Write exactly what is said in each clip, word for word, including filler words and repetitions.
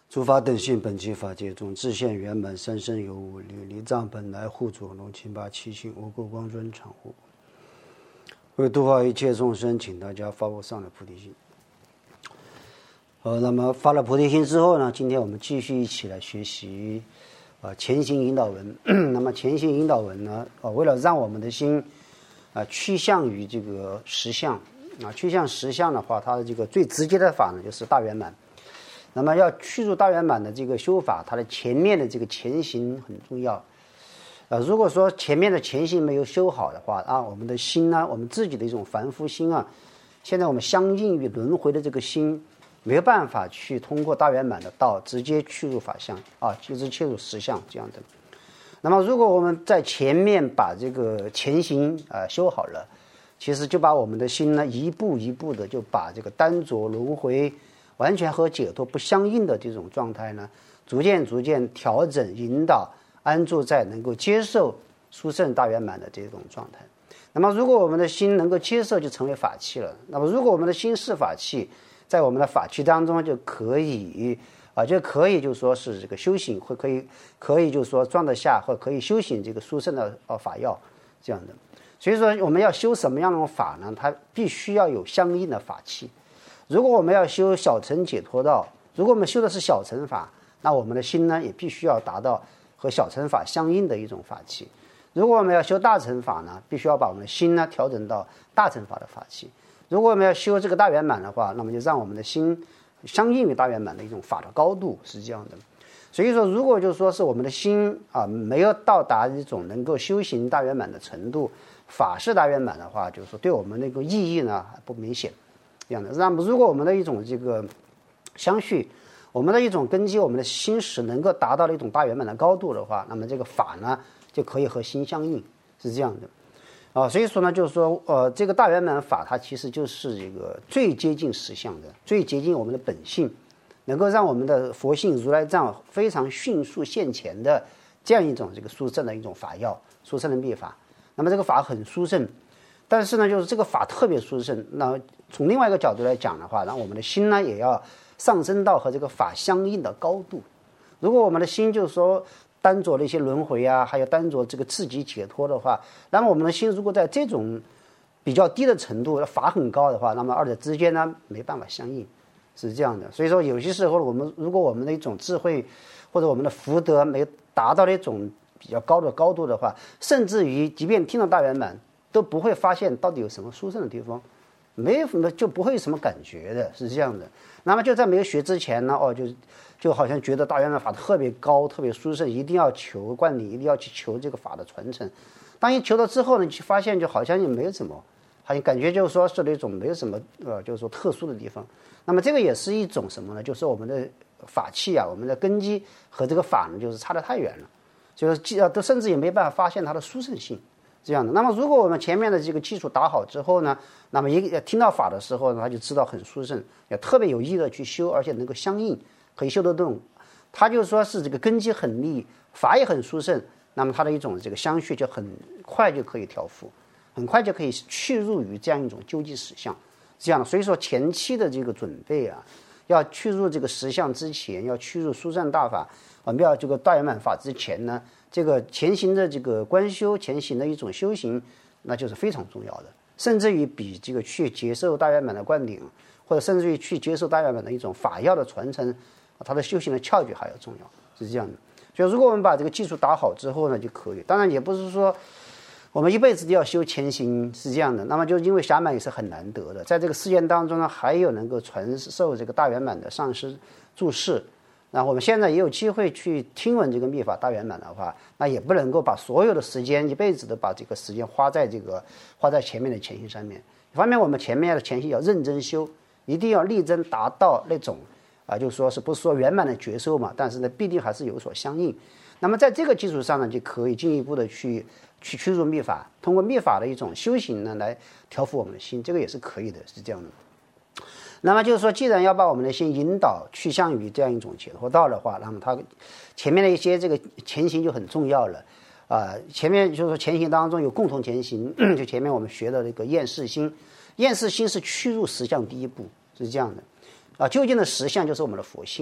诸法等性，本具法界中，自现圆满，三生有无，离离藏本来护主龙清八七性，无垢光尊常护。为度化一切众生，请大家发布上了菩提心。呃，那么发了菩提心之后呢，今天我们继续一起来学习啊、呃、前行引导文。那么前行引导文呢，呃，为了让我们的心啊、呃、趋向于这个实相啊，趋向实相的话，它的这个最直接的法呢，就是大圆满。那么要去入大圆满的这个修法，它的前面的这个前行很重要。呃，如果说前面的前行没有修好的话啊，我们的心呢，我们自己的一种凡夫心啊，现在我们相应于轮回的这个心，没有办法去通过大圆满的道直接去入法相啊，就是切入实相这样的。那么如果我们在前面把这个前行啊、呃、修好了，其实就把我们的心呢一步一步的就把这个单着轮回完全和解脱不相应的这种状态呢，逐渐逐渐调整引导安住在能够接受殊胜大圆满的这种状态。那么如果我们的心能够接受，就成为法器了。那么如果我们的心是法器，在我们的法器当中就可以啊，就可以就说是这个修行，会可以可以就说装得下，或可以修行这个殊胜的呃法要这样的。所以说我们要修什么样的法呢？它必须要有相应的法器。如果我们要修小乘解脱道，如果我们修的是小乘法，那我们的心呢也必须要达到和小乘法相应的一种法器。如果我们要修大乘法呢，必须要把我们的心呢调整到大乘法的法器。如果我们要修这个大圆满的话，那么就让我们的心相应于大圆满的一种法的高度，是这样的。所以说，如果就说是我们的心啊没有到达一种能够修行大圆满的程度，法是大圆满的话，就是说对我们那个意义呢不明显。这样的，那么如果我们的一种这个相续，我们的一种根基，我们的心识能够达到了一种大圆满的高度的话，那么这个法呢就可以和心相应，是这样的啊。所以说呢，就是说，呃，这个大圆满法它其实就是这个最接近实相的，最接近我们的本性，能够让我们的佛性如来藏非常迅速现前的这样一种这个殊胜的一种法要，殊胜的密法。那么这个法很殊胜。但是呢，就是这个法特别殊胜。那从另外一个角度来讲的话，那我们的心呢也要上升到和这个法相应的高度。如果我们的心就是说单着的一些轮回啊，还有单着这个自己解脱的话，那么我们的心如果在这种比较低的程度，法很高的话，那么二者之间呢没办法相应，是这样的。所以说有些时候我们如果我们的一种智慧或者我们的福德没达到那种比较高的高度的话，甚至于即便听到大圆满，都不会发现到底有什么殊胜的地方，没有什么就不会有什么感觉的，是这样的。那么就在没有学之前呢，哦，就就好像觉得大圆满法特别高、特别殊胜，一定要求灌顶，一定要去求这个法的传承。当你求到之后呢，你去发现就好像也没有什么，好像感觉就是说是那种没有什么呃，就是说特殊的地方。那么这个也是一种什么呢？就是我们的法器啊，我们的根基和这个法呢，就是差得太远了，就是都甚至也没办法发现它的殊胜性。这样的，那么如果我们前面的这个基础打好之后呢，那么一个听到法的时候呢，他就知道很殊胜，也特别有意的去修，而且能够相应，可以修得动。他就说是这个根基很利，法也很殊胜，那么他的一种这个相续就很快就可以调伏，很快就可以去入于这样一种究竟实相。这样的，所以说前期的这个准备啊，要去入这个实相之前，要去入殊胜大法，我们要这个大圆满法之前呢，这个前行的这个观修，前行的一种修行，那就是非常重要的，甚至于比这个去接受大圆满的灌顶，或者甚至于去接受大圆满的一种法要的传承，它的修行的窍诀还要重要，是这样的。所以如果我们把这个基础打好之后呢，就可以。当然也不是说我们一辈子都要修前行，是这样的。那么就因为暇满也是很难得的，在这个世界当中呢，还有能够传授这个大圆满的上师注释。那我们现在也有机会去听闻这个密法大圆满的话，那也不能够把所有的时间一辈子都把这个时间花在这个花在前面的前行上面。一方面我们前面的前行要认真修，一定要力争达到那种啊，就说是不是说圆满的觉受嘛，但是呢必定还是有所相应。那么在这个基础上呢，就可以进一步的去去驱入密法，通过密法的一种修行呢来调伏我们的心，这个也是可以的，是这样的。那么就是说，既然要把我们的心引导去向于这样一种解脱道的话，那么它前面的一些这个前行就很重要了啊、呃。前面就是说前行当中有共同前行，就前面我们学的这个厌世心，厌世心是驱入实相第一步，是这样的啊。究竟的实相就是我们的佛性啊，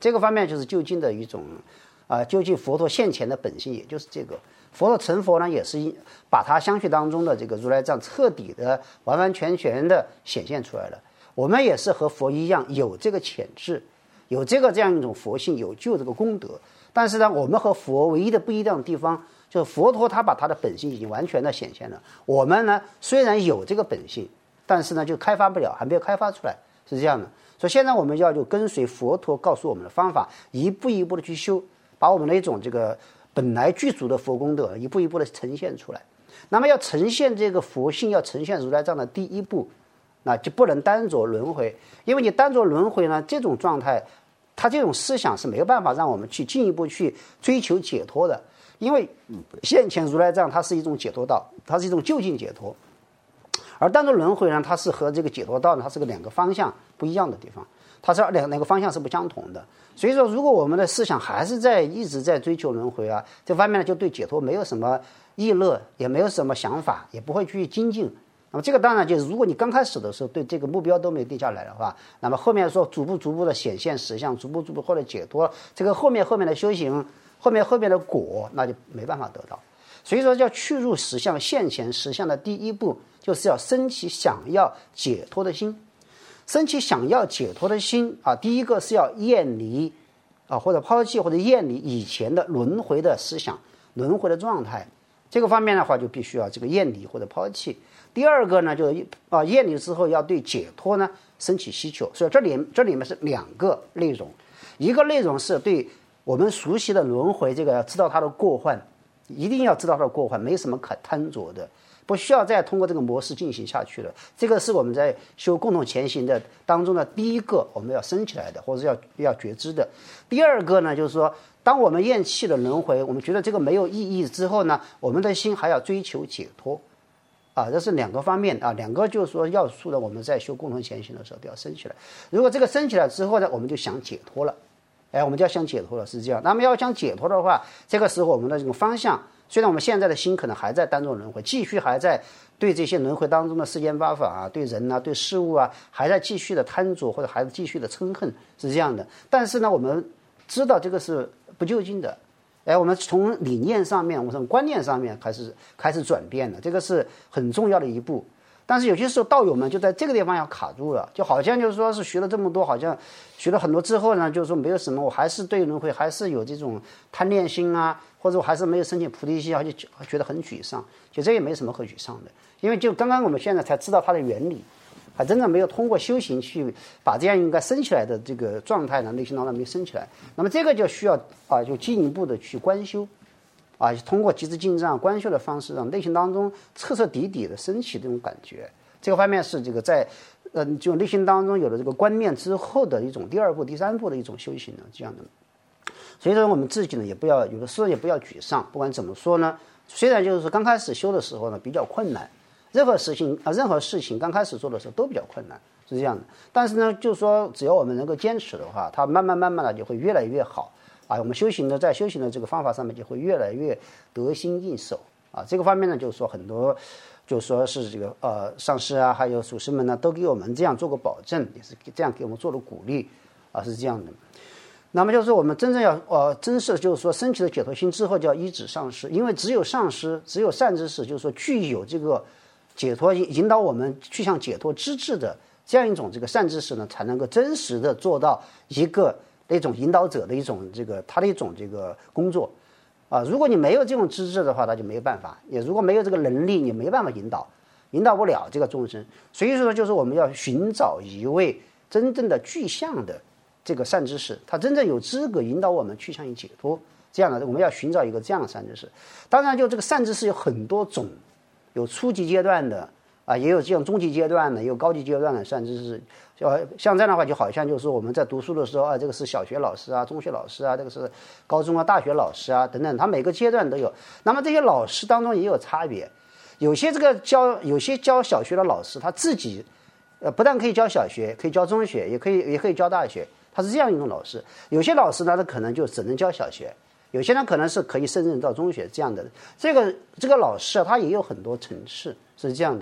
这个方面就是究竟的一种啊、呃，究竟佛陀现前的本性，也就是这个佛陀成佛呢，也是把他相续当中的这个如来藏彻底的完完全全的显现出来了。我们也是和佛一样有这个潜质，有这个这样一种佛性，有救这个功德。但是呢，我们和佛唯一的不一样的地方，就是佛陀他把他的本性已经完全的显现了。我们呢，虽然有这个本性，但是呢，就开发不了，还没有开发出来，是这样的。所以现在我们要就跟随佛陀告诉我们的方法，一步一步的去修，把我们的一种这个本来具足的佛功德一步一步的呈现出来。那么要呈现这个佛性，要呈现如来藏的第一步，那就不能单着轮回，因为你单着轮回呢，这种状态，它这种思想是没有办法让我们去进一步去追求解脱的。因为现前如来藏它是一种解脱道，它是一种究竟解脱，而单着轮回呢，它是和这个解脱道呢，它是个两个方向不一样的地方，它是两两个方向是不相同的。所以说，如果我们的思想还是在一直在追求轮回啊，这方面呢，就对解脱没有什么意乐，也没有什么想法，也不会去精进。那么这个当然就是，如果你刚开始的时候对这个目标都没定下来的话，那么后面说逐步逐步的显现实相，逐步逐步或者解脱，这个后面后面的修行，后面后面的果，那就没办法得到。所以说，要去入实相现前实相的第一步，就是要升起想要解脱的心。升起想要解脱的心啊，第一个是要厌离啊，或者抛弃或者厌离以前的轮回的思想、轮回的状态。这个方面的话，就必须要这个厌离或者抛弃。第二个呢，就是啊，厌离之后要对解脱呢升起需求。所以这里这里面是两个内容，一个内容是对我们熟悉的轮回，这个要知道它的过患，一定要知道它的过患，没什么可贪着的，不需要再通过这个模式进行下去了。这个是我们在修共同前行的当中的第一个我们要升起来的，或者要要觉知的。第二个呢，就是说，当我们厌弃了轮回，我们觉得这个没有意义之后呢，我们的心还要追求解脱。啊，这是两个方面啊，两个就是说要素的，我们在修共同前行的时候都要升起来。如果这个升起来之后呢，我们就想解脱了，哎，我们就要想解脱了，是这样。那么要想解脱的话，这个时候我们的这种方向，虽然我们现在的心可能还在单着轮回，继续还在对这些轮回当中的世间八法啊，对人啊，对事物啊，还在继续的贪着或者还在继续的嗔恨，是这样的。但是呢，我们知道这个是不究竟的。哎，我们从理念上面，我们从观念上面开始开始转变了，这个是很重要的一步。但是有些时候道友们就在这个地方要卡住了，就好像就是说是学了这么多，好像学了很多之后呢，就是说没有什么，我还是对轮回还是有这种贪恋心啊，或者我还是没有升起菩提心，而且觉得很沮丧。其实这也没什么可沮丧的，因为就刚刚我们现在才知道它的原理。还真的没有通过修行去把这样应该升起来的这个状态呢，内心当中没升起来。那么这个就需要啊，就进一步的去观修，啊，通过极致进藏观修的方式，让内心当中彻彻底底的升起这种感觉。这个方面是这个在嗯、呃，就内心当中有了这个观念之后的一种第二步、第三步的一种修行呢，这样的。所以说我们自己呢，也不要有的时候也不要沮丧。不管怎么说呢，虽然就是说刚开始修的时候呢比较困难。任何事情啊，任何事情刚开始做的时候都比较困难，是这样的。但是呢，就是说，只要我们能够坚持的话，它慢慢慢慢的就会越来越好啊。我们修行的在修行的这个方法上面就会越来越得心应手啊。这个方面呢，就是说很多，就是说是这个呃上师啊，还有祖师们呢，都给我们这样做过保证，也是这样给我们做了鼓励啊，是这样的。那么就是我们真正要呃真是就是说升起了解脱心之后，就要依止上师，因为只有上师，只有善知识，就是说具有这个。解脱引导我们去向解脱之志的这样一种这个善知识呢，才能够真实的做到一个那种引导者的一种这个他的一种这个工作啊。如果你没有这种资质的话，那就没有办法；也如果没有这个能力，你没办法引导，引导不了这个众生。所以说，就是我们要寻找一位真正的具象的这个善知识，他真正有资格引导我们去向于解脱。这样的，我们要寻找一个这样的善知识。当然，就这个善知识有很多种。有初级阶段的啊，也有这样中级阶段的，也有高级阶段的，甚至是呃像这样的话，就好像就是我们在读书的时候啊，这个是小学老师啊，中学老师啊，这个是高中啊、大学老师啊等等，他每个阶段都有。那么这些老师当中也有差别，有些这个教有些教小学的老师，他自己呃不但可以教小学，可以教中学，也可以也可以教大学，他是这样一种老师。有些老师呢，他可能就只能教小学。有些人可能是可以胜任到中学这样的，这个这个老师啊，他也有很多层次，是这样的。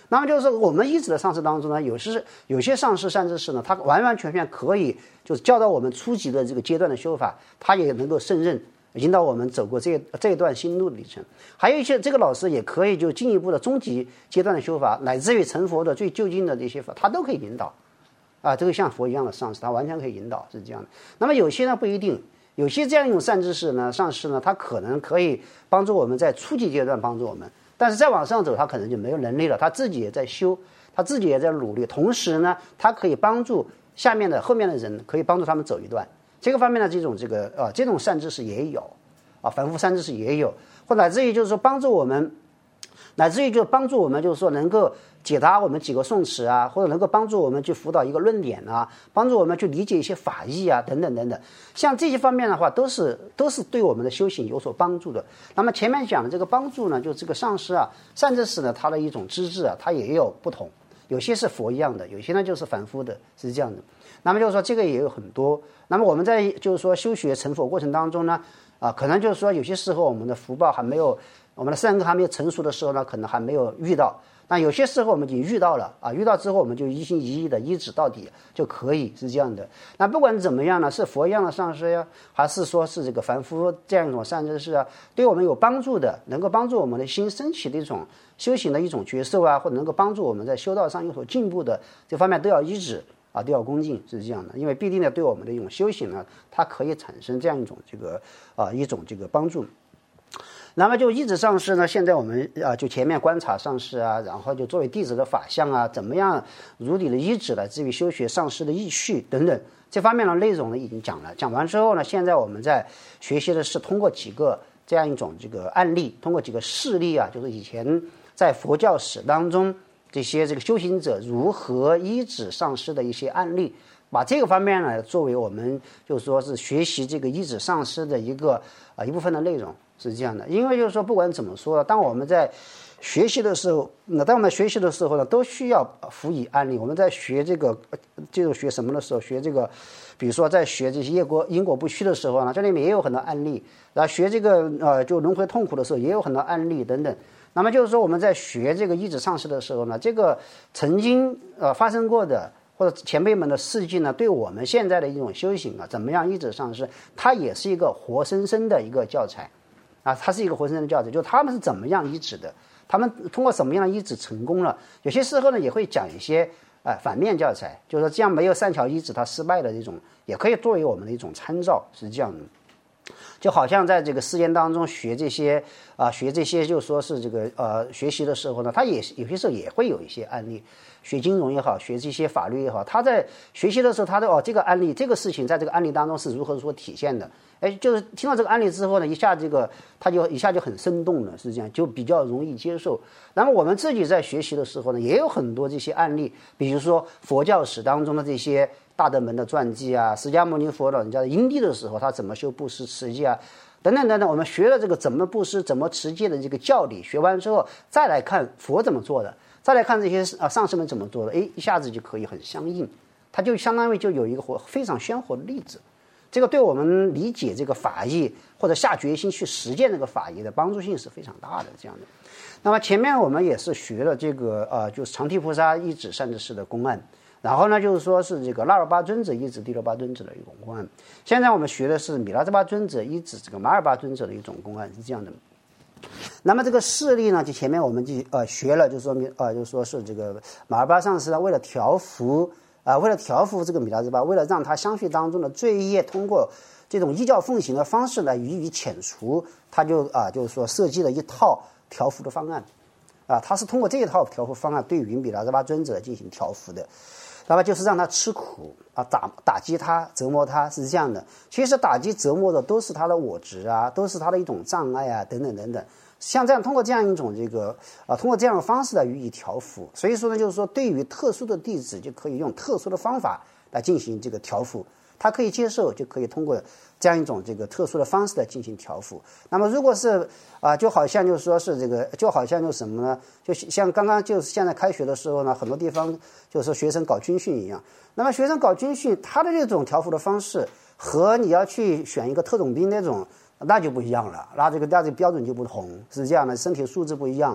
那么就是说我们一直的上师当中呢，有些有些上师善知识呢，他完完全全可以就是教导我们初级的这个阶段的修法，他也能够胜任，引导我们走过这这一段心路的历程。还有一些这个老师也可以就进一步的中级阶段的修法，乃至于成佛的最究竟的这些法，他都可以引导。啊，这个像佛一样的上师，他完全可以引导，是这样的。那么有些呢不一定，有些这样一种善知识呢，上师呢，他可能可以帮助我们在初级阶段帮助我们，但是再往上走，他可能就没有能力了，他自己也在修，他自己也在努力，同时呢，他可以帮助下面的后面的人，可以帮助他们走一段。这个方面的这种这个呃这种善知识也有，啊，凡夫善知识也有，或乃至于就是说帮助我们，乃至于就帮助我们就是说能够解答我们几个宋词啊，或者能够帮助我们去辅导一个论点啊，帮助我们去理解一些法义啊，等等等等。像这些方面的话，都是都是对我们的修行有所帮助的。那么前面讲的这个帮助呢，就这个上师啊、善知识呢，它的一种资质啊，它也有不同，有些是佛一样的，有些呢就是凡夫的，是这样的。那么就是说这个也有很多。那么我们在就是说修学成佛过程当中呢，啊，可能就是说有些时候我们的福报还没有，我们的善根还没有成熟的时候呢，可能还没有遇到。那有些时候我们已经遇到了啊，遇到之后我们就一心一意的依止到底就可以，是这样的。那不管怎么样呢，是佛一样的上师呀，还是说是这个凡夫这样一种善知识啊，对我们有帮助的，能够帮助我们的心升起的一种修行的一种觉受啊，或者能够帮助我们在修道上有所进步的，这方面都要依止啊，都要恭敬，是这样的。因为必定呢，对我们的一种修行呢，它可以产生这样一种这个啊一种这个帮助。那么就依止上师呢，现在我们啊就前面观察上师啊，然后就作为弟子的法相啊，怎么样如理的依止了，至于修学上师的义序等等这方面的内容呢已经讲了。讲完之后呢，现在我们在学习的是通过几个这样一种这个案例，通过几个事例啊，就是以前在佛教史当中这些这个修行者如何依止上师的一些案例，把这个方面呢作为我们就是说是学习这个依止上师的一个啊一部分的内容。是这样的，因为就是说不管怎么说，当我们在学习的时候，那当我们学习的时候呢，都需要辅以案例。我们在学这个这种学什么的时候，学这个比如说在学这些业果因果不虚的时候呢，这里面也有很多案例，然后学这个呃就轮回痛苦的时候也有很多案例等等。那么就是说我们在学这个依止上师的时候呢，这个曾经呃发生过的或者前辈们的事迹呢，对我们现在的一种修行啊，怎么样依止上师，它也是一个活生生的一个教材。啊，它是一个活生生的教材，就是他们是怎么样依止的，他们通过什么样的依止成功了。有些时候呢，也会讲一些呃反面教材，就是说这样没有善巧依止，它失败的这种，也可以作为我们的一种参照，是这样的。就好像在这个世间当中学这些啊、呃，学这些就说是这个呃学习的时候呢，他也有些时候也会有一些案例。学金融也好，学这些法律也好，他在学习的时候，他的哦这个案例这个事情在这个案例当中是如何说体现的？哎，就是听到这个案例之后呢，一下这个他就一下就很生动了，是这样，就比较容易接受。那么我们自己在学习的时候呢，也有很多这些案例，比如说佛教史当中的这些大德门的传记啊，释迦牟尼佛老人家的因地的时候，他怎么修布施持戒啊，等等等等。我们学了这个怎么布施、怎么持戒的这个教理，学完之后再来看佛怎么做的。再来看这些啊上师们怎么做的，哎，一下子就可以很相应，它就相当于就有一个活非常鲜活的例子。这个对我们理解这个法义或者下决心去实践这个法义的帮助性是非常大的。这样的。那么前面我们也是学了这个呃，就是长替菩萨依止善知识的公案，然后呢就是说是这个腊尔巴尊者依止第六巴尊者的一种公案。现在我们学的是米拉兹巴尊者依止这个马尔巴尊者的一种公案，是这样的。那么这个事例呢，就前面我们就呃学了，就说明呃就说是这个马尔巴上师呢，为了调伏啊、呃，为了调伏这个米拉兹巴，为了让他相续当中的罪业通过这种依教奉行的方式呢予以遣除，他就啊、呃、就是说设计了一套调伏的方案啊，他是通过这一套调伏方案对于米拉兹巴尊者进行调伏的。那么就是让他吃苦啊，打打击他，折磨他，是这样的。其实打击折磨的都是他的我执啊，都是他的一种障碍啊，等等等等。像这样通过这样一种这个啊，通过这样的方式来予以调伏。所以说呢，就是说对于特殊的弟子，就可以用特殊的方法来进行这个调伏。他可以接受，就可以通过这样一种这个特殊的方式来进行调伏。那么如果是啊、呃，就好像就是说是这个，就好像就是什么呢？就像刚刚就是现在开学的时候呢，很多地方就是说学生搞军训一样。那么学生搞军训，他的这种调伏的方式和你要去选一个特种兵那种，那就不一样了。那这个那这个标准就不同，是这样的，身体素质不一样，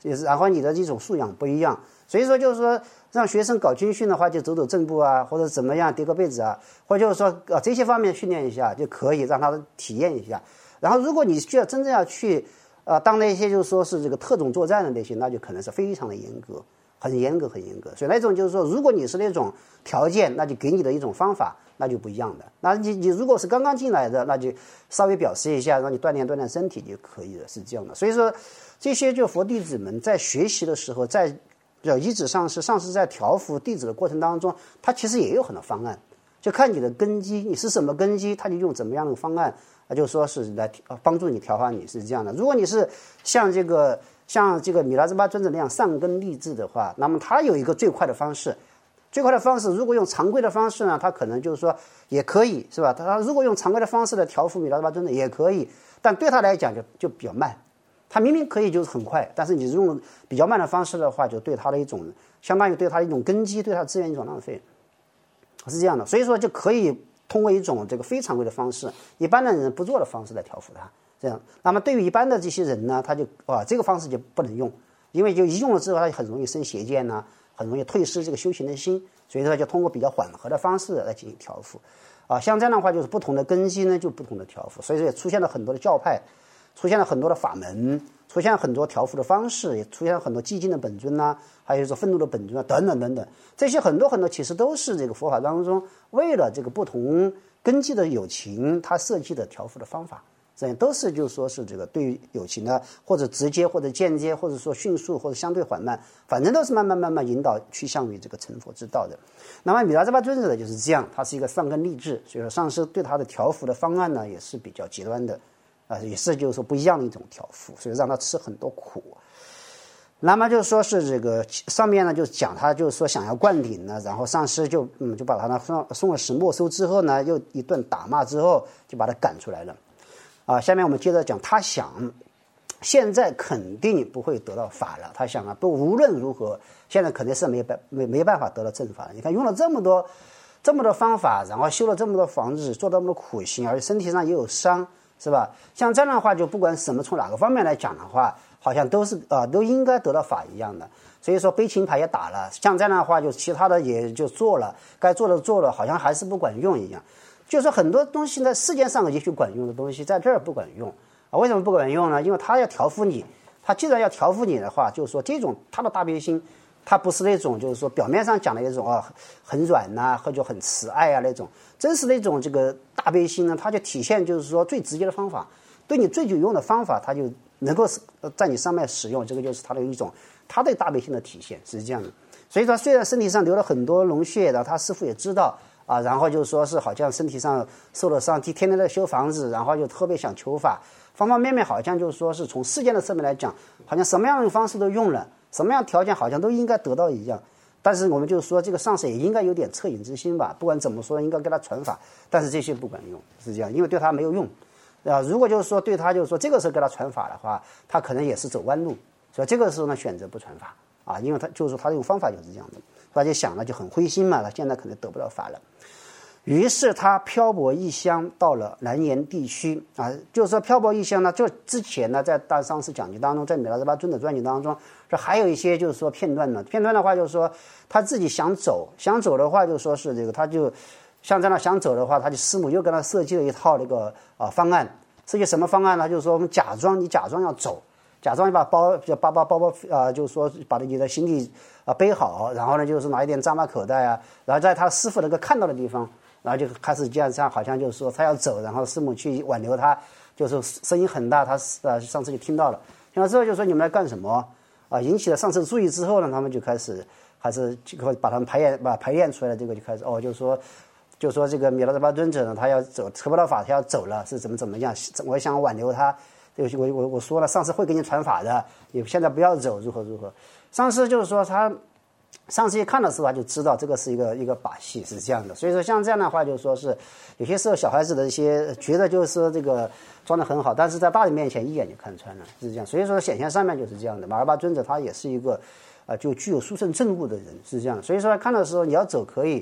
也是，然后你的这种素养不一样，所以说就是说让学生搞军训的话，就走走正步啊，或者怎么样叠个被子啊，或者就是说啊这些方面训练一下就可以让他体验一下。然后如果你需要真正要去呃当那些就是说是这个特种作战的那些，那就可能是非常的严格，很严格很严格。所以那种就是说，如果你是那种条件，那就给你的一种方法，那就不一样的。那你你如果是刚刚进来的，那就稍微表示一下，让你锻炼锻炼身体就可以了，是这样的。所以说这些就佛弟子们在学习的时候，在依止上师上师在调伏弟子的过程当中，他其实也有很多方案，就看你的根基，你是什么根基，他就用怎么样的方案，那就说是来帮助你调化你，是这样的。如果你是像这个像这个米拉兹巴尊者那样上根立志的话，那么他有一个最快的方式，最快的方式，如果用常规的方式呢，他可能就是说也可以，是吧？他如果用常规的方式来调伏米拉兹巴尊者也可以，但对他来讲就就比较慢。他明明可以就是很快，但是你用比较慢的方式的话，就对他的一种相当于对他的一种根基，对他资源一种浪费，是这样的。所以说就可以通过一种这个非常规的方式，一般的人不做的方式来调伏他。这样，那么对于一般的这些人呢，他就啊这个方式就不能用，因为就一用了之后，他很容易生邪见呐、啊，很容易退失这个修行的心，所以说就通过比较缓和的方式来进行调伏。啊，像这样的话，就是不同的根基呢，就不同的调伏，所以说也出现了很多的教派。出现了很多的法门，出现了很多调伏的方式，也出现了很多寂静的本尊呐、啊，还有说愤怒的本尊啊，等等等等，这些很多很多其实都是这个佛法当中为了这个不同根基的有情，他设计的调伏的方法，这样都是就是说是这个对于有情的或者直接或者间接，或者说迅速或者相对缓慢，反正都是慢慢慢慢引导趋向于这个成佛之道的。那么米拉兹巴尊者呢就是这样，他是一个上根立志，所以说上师对他的调伏的方案呢也是比较极端的。啊，也是就是说不一样的一种调伏，所以让他吃很多苦。那么就说是这个上面呢，就讲他就是说想要灌顶呢，然后上师就嗯就把他呢送送了石没收之后呢，又一顿打骂之后就把他赶出来了。啊，下面我们接着讲，他想现在肯定不会得到法了，他想啊，不无论如何，现在肯定是没办没没办法得到正法了。你看用了这么多这么多方法，然后修了这么多房子，做这么多苦行，而且身体上也有伤。是吧？像这样的话，就不管什么从哪个方面来讲的话，好像都是啊、呃，都应该得到法一样的。所以说悲情牌也打了，像这样的话，就其他的也就做了，该做的做了，好像还是不管用一样。就是很多东西在世界上也许管用的东西，在这儿不管用啊？为什么不管用呢？因为他要调伏你，他既然要调伏你的话，就是说这种他的大悲心。他不是那种就是说表面上讲的那种啊很软呐、啊，或者很慈爱啊那种，真是那种这个大悲心呢，它就体现就是说最直接的方法，对你最有用的方法，它就能够在你上面使用，这个就是他的一种他对大悲心的体现，是这样的。所以说虽然身体上流了很多脓血，然后他师父也知道啊，然后就是说是好像身体上受了伤，天天在修房子，然后就特别想求法，方方面面好像就是说是从世间的侧面来讲，好像什么样的方式都用了。什么样条件好像都应该得到一样，但是我们就是说这个上师也应该有点恻隐之心吧，不管怎么说应该给他传法，但是这些不管用，是这样，因为对他没有用啊。如果就是说对他就是说这个时候给他传法的话，他可能也是走弯路，所以这个时候呢选择不传法啊，因为他就是说他这种方法就是这样的，他就想了就很灰心嘛，他现在可能得不到法了。于是他漂泊异乡，到了南延地区啊，就是说漂泊异乡呢，就之前呢，在大上师讲记当中，在米拉兹巴尊者传记当中，这还有一些就是说片段呢。片段的话，就是说他自己想走，想走的话，就说是这个，他就像在那想走的话，他就师母又跟他设计了一套那个啊方案，设计什么方案呢？就是说我们假装你假装要走，假装你把包就包包包包啊，就是说把你的行李啊背好，然后呢就是拿一点扎马口袋啊，然后在他师傅那个看到的地方。然后就开始这样这样，好像就是说他要走，然后师母去挽留他，就是声音很大，他呃上次就听到了，听到之后就说你们来干什么啊？引起了上次注意之后呢，他们就开始还是就把他们排演把排练出来的这个就开始哦，就是说就说这个米拉兹巴尊者呢，他要走得不到法，他要走了，是怎么怎么样？我想挽留他，我我我说了，上次会给你传法的，你现在不要走，如何如何？上次就是说他。上次一看的时候，他就知道这个是一个一个把戏，是这样的。所以说，像这样的话，就是说是有些时候小孩子的一些觉得就是说这个装得很好，但是在大人面前一眼就看穿了，是这样。所以说显现上面就是这样的。马尔巴尊者他也是一个啊、呃，就具有殊胜正悟的人，是这样。所以说看的时候你要走可以，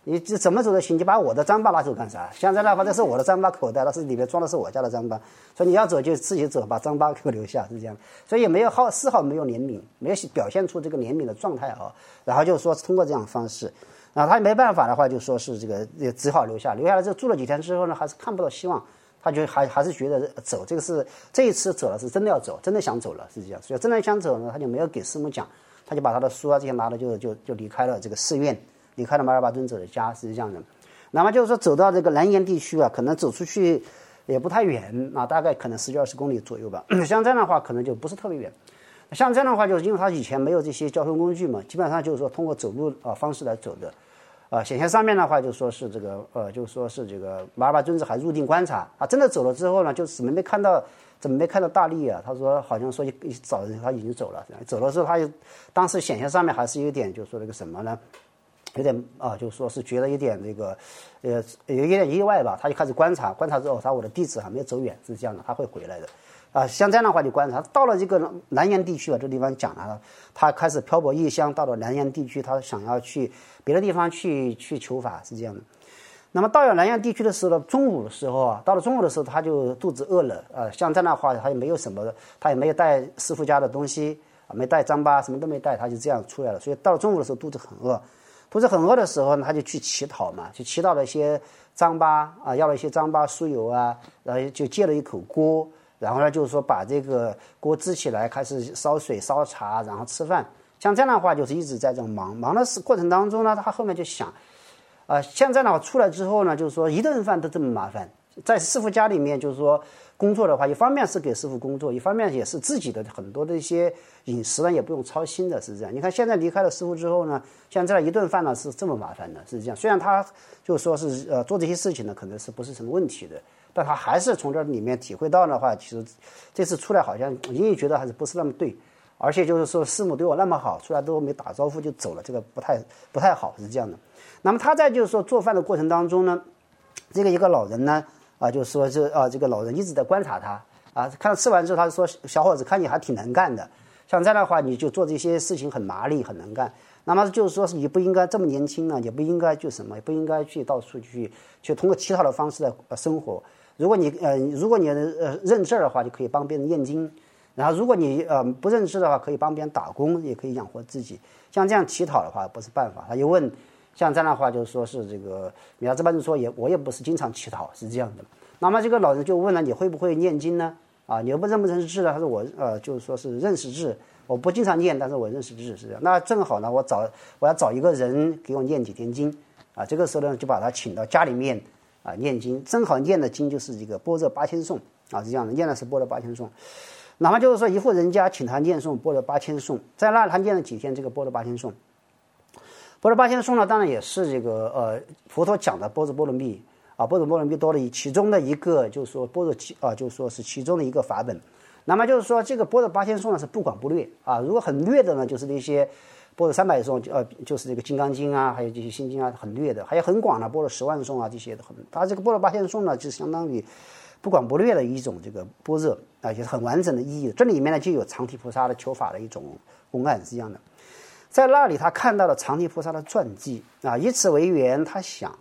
你这怎么走都行，你把我的糌粑拿走干啥？现在的话，这是我的糌粑口袋，那是里面装的是我家的糌粑，所以你要走就自己走，把糌粑给我留下，是这样。所以也没有毫丝毫没有怜悯，没有表现出这个怜悯的状态啊。然后就说通过这样的方式，然后他没办法的话，就说是这个也只好留下。留下来之后住了几天之后呢，还是看不到希望。他就还还是觉得走这个是这一次走了是真的要走，真的想走了是这样，所以真的想走呢，他就没有给师母讲，他就把他的书啊这些拿了就就就离开了这个寺院，离开了马尔巴尊者的家，是这样的。那么就是说走到这个南岩地区啊，可能走出去也不太远啊，大概可能十几二十公里左右吧。像这样的话可能就不是特别远。像这样的话，就是因为他以前没有这些交通工具嘛，基本上就是说通过走路啊方式来走的。啊，显现上面的话就说是这个呃，就说是这个马尔巴尊者还入定观察啊，真的走了之后呢，就怎么没看到，怎么没看到大力啊？他说好像说一一早他已经走了，走了之后他就当时显现上面还是有点就说那个什么呢？有点啊，就说是觉得有点那个呃有一点意外吧，他就开始观察，观察之后，他说我的弟子还没有走远，是这样的，他会回来的。啊，像这样的话就观察到了这个南岩地区啊，这地方讲了，他开始漂泊异乡，到了南岩地区，他想要去别的地方去去求法，是这样的。那么到了南岩地区的时候呢，中午的时候啊，到了中午的时候他就肚子饿了，呃，像这样的话他也没有什么，他也没有带师父家的东西啊，没带糌粑，什么都没带，他就这样出来了。所以到了中午的时候肚子很饿，肚子很饿的时候呢，他就去乞讨嘛，就乞讨了一些糌粑啊，要了一些糌粑酥油啊，然后就借了一口锅。然后呢，就是说把这个锅支起来，开始烧水、烧茶，然后吃饭。像这样的话，就是一直在这种忙忙的过程当中呢，他后面就想，啊、呃，像这样的话出来之后呢，就是说一顿饭都这么麻烦，在师父家里面，就是说工作的话，一方面是给师父工作，一方面也是自己的很多的一些饮食呢，也不用操心的，是这样。你看现在离开了师父之后呢，像这样一顿饭呢是这么麻烦的，是这样。虽然他就说是呃做这些事情呢，可能是不是什么问题的。但他还是从这里面体会到的话，其实这次出来好像隐隐觉得还是不是那么对，而且就是说师母对我那么好，出来都没打招呼就走了，这个不太不太好，是这样的。那么他在就是说做饭的过程当中呢，这个一个老人呢啊，就说这啊这个老人一直在观察他啊，看吃完之后他就说小伙子看你还挺能干的，像这样的话你就做这些事情很麻利很能干。那么就是说，你不应该这么年轻呢，也不应该就什么，也不应该去到处去去通过乞讨的方式来生活。如果你呃，如果你呃认字的话，就可以帮别人念经；然后如果你呃不认字的话，可以帮别人打工，也可以养活自己。像这样乞讨的话不是办法。他就问，像这样的话就是说是这个米拉兹班就说也我也不是经常乞讨，是这样的。那么这个老人就问了，你会不会念经呢？啊，你又不认不认识字呢？他说我呃就是说是认识字。我不经常念，但是我认识字是这样。那正好呢，我找我要找一个人给我念几天经，啊，这个时候呢就把他请到家里面啊念经，正好念的经就是这个般若八千颂啊，是这样的，念的是般若八千颂。那么就是说一户人家请他念诵般若八千颂，在那他念了几天这个般若八千颂。般若八千颂呢，当然也是这个呃佛陀讲的般若波罗蜜啊，般若波罗蜜多的其中的一个，就是说般若啊，就是说是其中的一个法本。那么就是说，这个般若八千颂呢是不广不略啊。如果很略的呢，就是那些般若三百颂，呃，就是这个金刚经啊，还有这些心经啊，很略的；还有很广的般若十万颂啊，这些的很。它这个般若八千颂呢，就相当于不广不略的一种这个般若啊，也是很完整的意义。这里面呢就有长提菩萨的求法的一种公案是这样的。在那里，他看到了长提菩萨的传记啊，以此为缘，他想。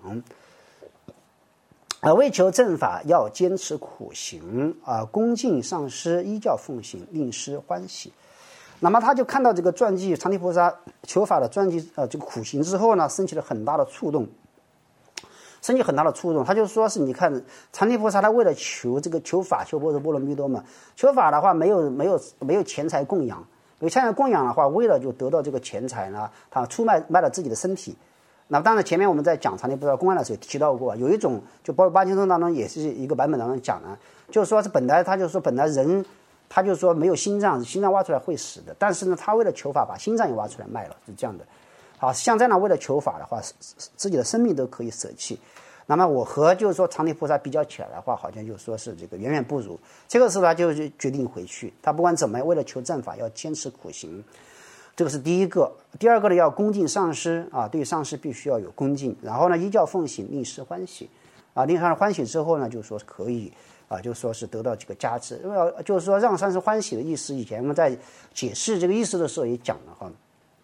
啊，为求正法，要坚持苦行啊，恭敬上师，依教奉行，令师欢喜。那么他就看到这个传记，长提菩萨求法的传记，呃，这个苦行之后呢，升起了很大的触动，升起很大的触动。他就说是，你看长提菩萨他为了求这个求法，求般若波罗蜜多嘛，求法的话没有没有没有钱财供养，没有钱财供养的话，为了就得到这个钱财呢，他出卖卖了自己的身体。那当然，前面我们在讲长提菩萨公案的时候提到过，有一种就般若八千颂当中也是一个版本当中讲的，就是说是本来他就说本来人他就说没有心脏，心脏挖出来会死的，但是呢，他为了求法把心脏也挖出来卖了，是这样的。好，像这样呢，为了求法的话，自己的生命都可以舍弃。那么我和就是说长提菩萨比较起来的话，好像就说是这个远远不如。这个时候他就决定回去，他不管怎么样，为了求正法要坚持苦行。这个是第一个。第二个呢，要恭敬上师啊，对上师必须要有恭敬。然后呢，依教奉行，令师欢喜啊，令上师欢喜之后呢，就说可以啊，就说是得到这个加持。因为就是说让上师欢喜的意思，以前我们在解释这个意思的时候也讲了哈。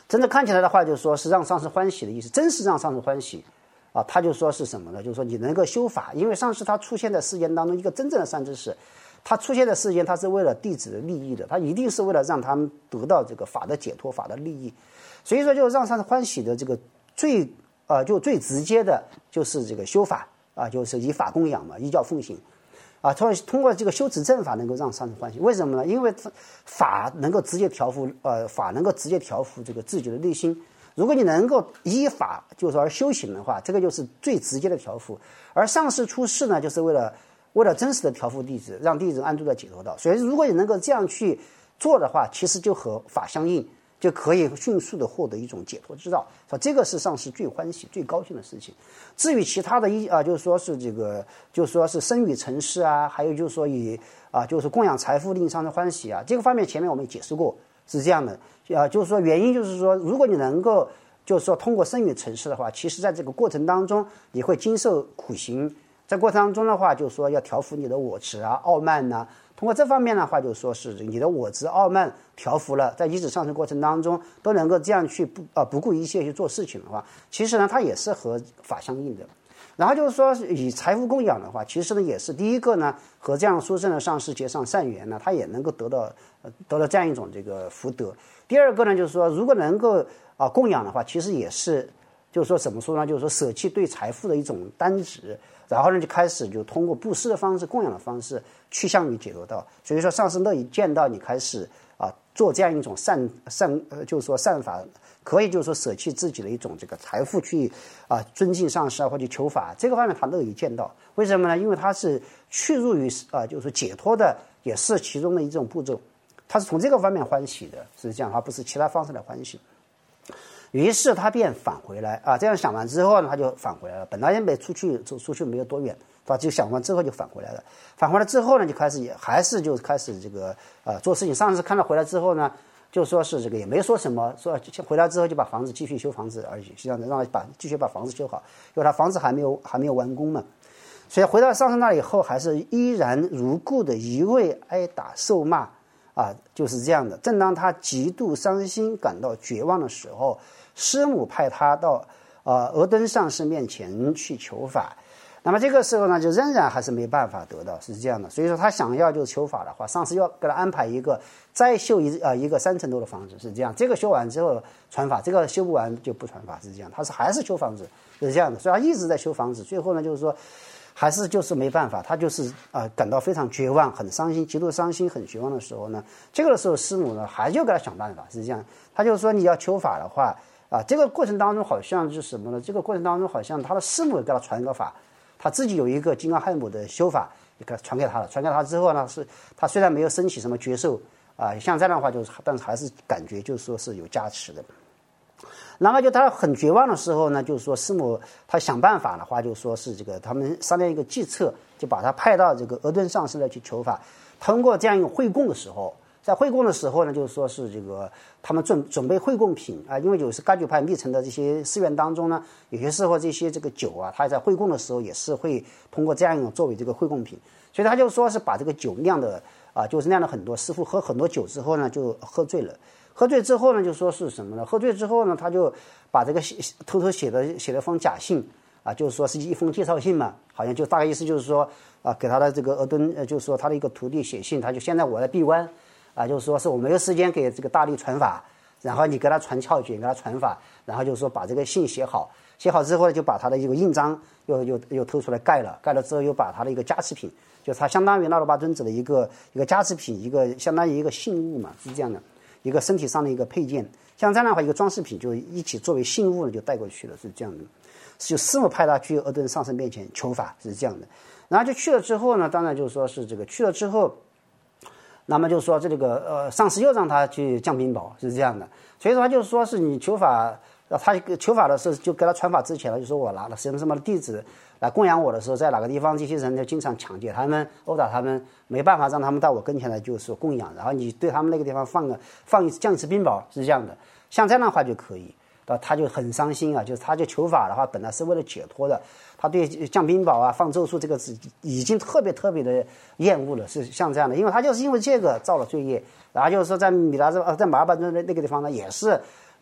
真的看起来的话，就是说是让上师欢喜的意思，真是让上师欢喜啊。他就说是什么呢？就是说你能够修法，因为上师他出现在世间当中，一个真正的善知识，他出现在世间，他是为了弟子的利益的，他一定是为了让他们得到这个法的解脱、法的利益。所以说，就让上师欢喜的这个最呃就最直接的就是这个修法啊，就是以法供养嘛，依教奉行。啊，通通过这个修持正法能够让上师欢喜，为什么呢？因为法能够直接调伏，呃，法能够直接调伏这个自己的内心。如果你能够依法就是说而修行的话，这个就是最直接的调伏。而上师出世呢，就是为了为了真实的调伏弟子，让弟子安住在解脱道。所以，如果你能够这样去做的话，其实就和法相应，就可以迅速的获得一种解脱之道。说这个是上师最欢喜、最高兴的事情。至于其他的一啊，就是说是这个，就是说是生与成事啊，还有就是说以啊，就是供养财富令上师欢喜啊，这个方面前面我们也解释过，是这样的啊，就是说原因就是说，如果你能够就是说通过生与成事的话，其实在这个过程当中你会经受苦行，在过程当中的话，就是说要调伏你的我执啊、傲慢呐、啊。通过这方面的话，就是说是你的我执傲慢调伏了，在一直上升过程当中都能够这样去不啊不顾一切去做事情的话，其实呢它也是和法相应的。然后就是说以财富供养的话，其实呢也是第一个呢和这样殊胜的上师结上善缘呢，他也能够得到呃得到这样一种这个福德。第二个呢就是说，如果能够啊供养的话，其实也是就是说怎么说呢？就是说舍弃对财富的一种单执。然后呢，就开始就通过布施的方式、供养的方式趋向于解脱道。所以说，上师乐意见到你开始啊做这样一种善善，呃，就是说善法，可以就是说舍弃自己的一种这个财富去啊尊敬上师啊，或者求法，这个方面他乐意见到。为什么呢？因为他是去入于啊，就是解脱的，也是其中的一种步骤。他是从这个方面欢喜的，是这样，他不是其他方式来欢喜。于是他便返回来啊，这样想完之后呢，他就返回来了。本来也没出去，走出去没有多远，他就想完之后就返回来了。返回来之后呢，就开始也还是就开始这个呃做事情。上次看到回来之后呢，就说是这个也没说什么，说回来之后就把房子继续修房子而已，这样子让他把继续把房子修好，因为他房子还没有还没有完工嘛。所以回到上师那里以后，还是依然如故的一味挨打受骂啊，就是这样的。正当他极度伤心、感到绝望的时候，师母派他到呃额敦上师面前去求法。那么这个时候呢，就仍然还是没办法得到，是这样的。所以说他想要就求法的话，上师要给他安排一个再修一呃一个三层楼的房子，是这样。这个修完之后传法，这个修不完就不传法，是这样。他是还是修房子，是这样的。所以他一直在修房子，最后呢就是说。还是就是没办法，他就是啊、呃、感到非常绝望、很伤心、极度伤心、很绝望的时候呢，这个时候师母呢还就给他想办法，是这样。他就说你要求法的话啊，这个过程当中好像是什么呢？这个过程当中好像他的师母给他传个法，他自己有一个金刚汉母的修法，也给传给他了。传给他之后呢，是他虽然没有升起什么觉受啊，像这样的话就是，但是还是感觉就是说是有加持的。然后就他很绝望的时候呢，就是说师母他想办法的话，就说是这个他们商量一个计策，就把他派到这个额敦上师来去求法。通过这样一个会供的时候，在会供的时候呢，就是说是这个他们准准备会供品啊，因为有时噶举派密乘的这些寺院当中呢，有些时候这些这个酒啊，他在会供的时候也是会通过这样一种作为这个会供品，所以他就说是把这个酒酿的啊，就是酿了很多，师傅喝很多酒之后呢，就喝醉了。喝醉之后呢，就说是什么呢？喝醉之后呢，他就把这个写偷偷写的写了封假信啊，就是说是一封介绍信嘛，好像就大概意思就是说啊，给他的这个额敦，呃，就是说他的一个徒弟写信，他就现在我在闭关啊，就是说是我没有时间给这个大力传法，然后你给他传窍诀，给他传法，然后就是说把这个信写好，写好之后呢，就把他的一个印章又又又偷出来盖了，盖了之后又把他的一个加持品，就是他相当于那罗巴尊者的一个一个加持品，一个相当于一个信物嘛，是这样的。一个身体上的一个配件，像这样的话，一个装饰品就一起作为信物呢，就带过去了，是这样的。就师母派他去额敦上师面前求法，是这样的。然后就去了之后呢，当然就是说是这个去了之后，那么就说这个呃上师又让他去降冰雹，是这样的。所以说他就说是你求法，他求法的时候就给他传法之前呢，就说我拿了什么什么的弟子来供养我的时候，在哪个地方这些人就经常抢劫他们、殴打他们，没办法让他们到我跟前来就是供养，然后你对他们那个地方放个放一降一次冰雹，是这样的。像这样的话就可以，他就很伤心啊，就是他就求法的话，本来是为了解脱的，他对降冰雹啊、放咒术这个是已经特别特别的厌恶了，是像这样的，因为他就是因为这个造了罪业，然后就是说在米拉兹呃在马尔巴尊那个地方呢，也是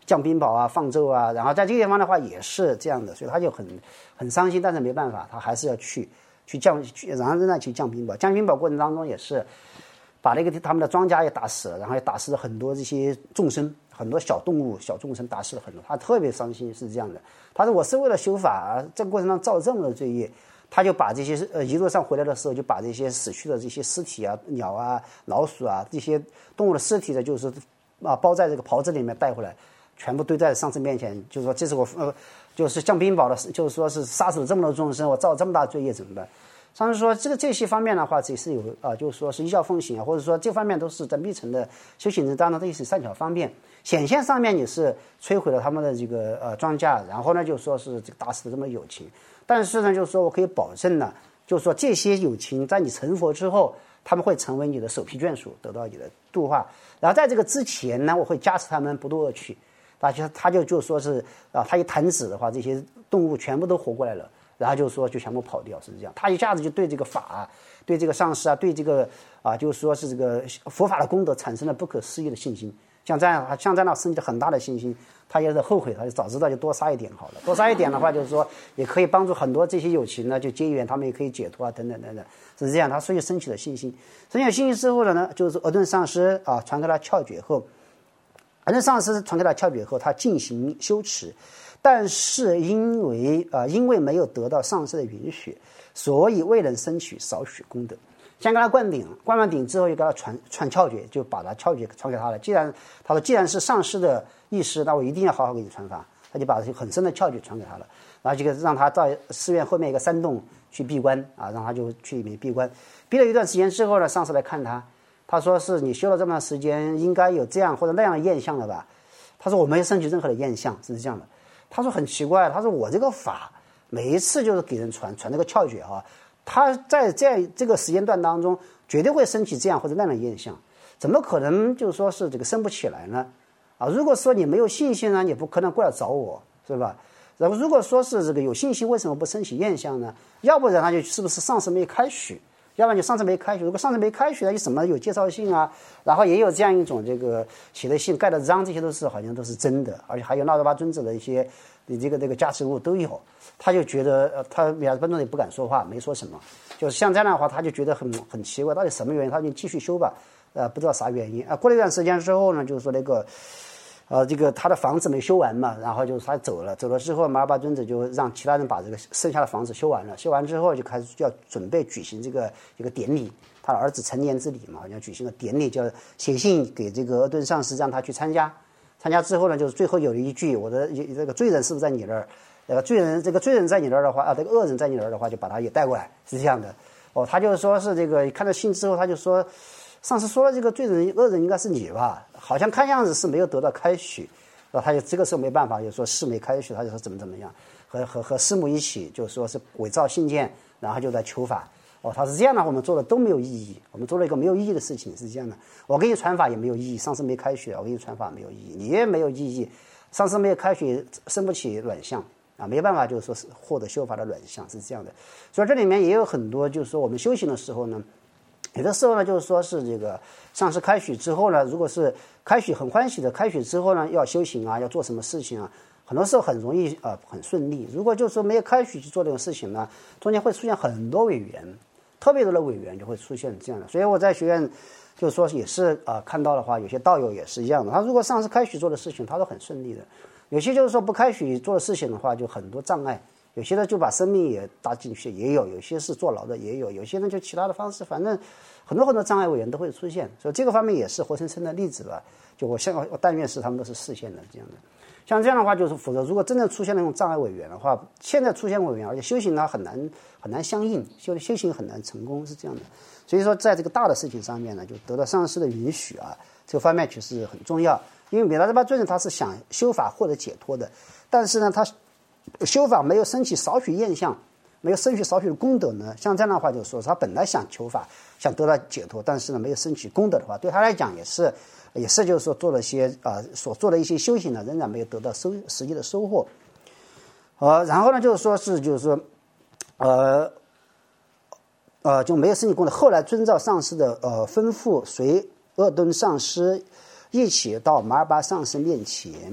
降冰雹啊、放咒啊，然后在这个地方的话也是这样的，所以他就很很伤心，但是没办法，他还是要去去降去，然后仍然去降冰雹。降冰雹过程当中也是把那个他们的庄稼也打死了，然后也打死了很多这些众生，很多小动物、小众生打死了很多，他特别伤心，是这样的。他说我是为了修法，这个过程当中造这么多罪业。他就把这些呃一路上回来的时候，就把这些死去的这些尸体啊、鸟啊、老鼠啊这些动物的尸体呢，就是啊包在这个袍子里面带回来。全部堆在上师面前，就是说这是我呃，就是降冰雹的，就是说是杀死了这么多众生，我造这么大罪业怎么办？上师说这个这些方面的话，这是有啊、呃，就是说是依教奉行啊，或者说这方面都是在密层的修行人当中都是善巧方便。显现上面你是摧毁了他们的这个呃庄稼，然后呢就说是这个打死了这么友情，但是呢就是说我可以保证呢，就是说这些友情在你成佛之后，他们会成为你的首批眷属，得到你的度化。然后在这个之前呢，我会加持他们不堕恶趣。他就他就就说是啊，他一弹指的话，这些动物全部都活过来了，然后就说就全部跑掉，是这样。他一下子就对这个法啊，对这个上师啊，对这个啊，就是说是这个佛法的功德产生了不可思议的信心。像这样，像这样生起了很大的信心，他也是后悔，他就早知道就多杀一点好了。多杀一点的话，就是说也可以帮助很多这些有情呢，就结缘，他们也可以解脱啊，等等等等，是这样。他所以升起了信心，升起了信心之后呢，就是阿顿上师啊传给他窍诀后。阿顿上师传给他窍诀后，他进行修持，但是因为呃因为没有得到上师的允许，所以未能升取少许功德。先给他灌顶，灌完顶之后又给他传传窍诀，就把他窍诀传给他了。既然他说既然是上师的意思，那我一定要好好给你传法，他就把很深的窍诀传给他了。然后这个让他到寺院后面一个山洞去闭关啊，让他就去里面闭关。闭了一段时间之后呢，上师来看他。他说是你修了这么长时间，应该有这样或者那样的验相了吧？他说我没有升起任何的验相，是这样的。他说很奇怪，他说我这个法每一次就是给人传传这个窍诀啊，他在在这个时间段当中绝对会升起这样或者那样的验相，怎么可能就是说是这个升不起来呢？啊，如果说你没有信心呢，你不可能过来找我，是吧？然后如果说是这个有信心，为什么不升起验相呢？要不然他就是不是上师没开许？要不然你上次没开学，如果上次没开学，你什么有介绍信啊，然后也有这样一种这个写的信、盖的章，这些都是好像都是真的，而且还有那罗巴尊者的一些你这个这个加持物都有，他就觉得呃，他米拉班尊者也不敢说话，没说什么，就是像这样的话，他就觉得很很奇怪，到底什么原因？他就继续修吧，呃，不知道啥原因啊。过了一段时间之后呢，就是说那个。呃，这个他的房子没修完嘛，然后就是他走了，走了之后，马尔巴尊者就让其他人把这个剩下的房子修完了，修完之后就开始要准备举行这个一个典礼，他的儿子成年之礼嘛，要举行个典礼，叫写信给这个阿顿上师让他去参加，参加之后呢，就是最后有了一句，我的这个罪人是不是在你那儿？呃，罪人这个罪人在你那儿的话，啊，这个恶人在你那儿的话，就把他也带过来，是这样的。哦，他就说是这个看到信之后，他就说。上次说了这个罪人恶人应该是你吧，好像看样子是没有得到开许，然后他就这个时候没办法，就说师没开许，他就说怎么怎么样，和和和师母一起就说是伪造信件，然后就在求法。哦，他是这样的，我们做的都没有意义，我们做了一个没有意义的事情，是这样的。我给你传法也没有意义，上次没开许，我给你传法没有意义，你也没有意义，上次没有开许，生不起卵相啊，没办法，就是说是获得修法的卵相，是这样的。所以这里面也有很多，就是说我们修行的时候呢。有的时候呢，就是说是这个上师开许之后呢，如果是开许很欢喜的开许之后呢，要修行啊，要做什么事情啊，很多时候很容易啊、呃，很顺利。如果就是说没有开许去做这种事情呢，中间会出现很多违缘，特别多的违缘就会出现这样的。所以我在学院就是说也是啊、呃，看到的话，有些道友也是一样的。他如果上师开许做的事情，他都很顺利的；有些就是说不开许做的事情的话，就很多障碍。有些呢就把生命也搭进去，也有；有些是坐牢的，也有；有些呢就其他的方式，反正很多很多障碍委员都会出现。所以这个方面也是活生生的例子吧。就我像我但愿是他们都是视线的这样的。像这样的话，就是否则如果真正出现那种障碍委员的话，现在出现委员，而且修行呢很难很难相应，修修行很难成功，是这样的。所以说，在这个大的事情上面呢，就得到上师的允许啊，这个方面确实很重要。因为米拉热巴尊者他是想修法获得解脱的，但是呢，他修法没有升起少许验相，没有升起少许的功德呢，像这样的话就说他本来想求法，想得到解脱，但是呢没有升起功德的话，对他来讲也是也是就是说做了些啊、呃、所做的一些修行呢，仍然没有得到收实际的收获。呃，然后呢就是说是就是说呃呃就没有升起功德，后来遵照上师的呃吩咐，随鄂敦上师一起到马尔巴上师面前。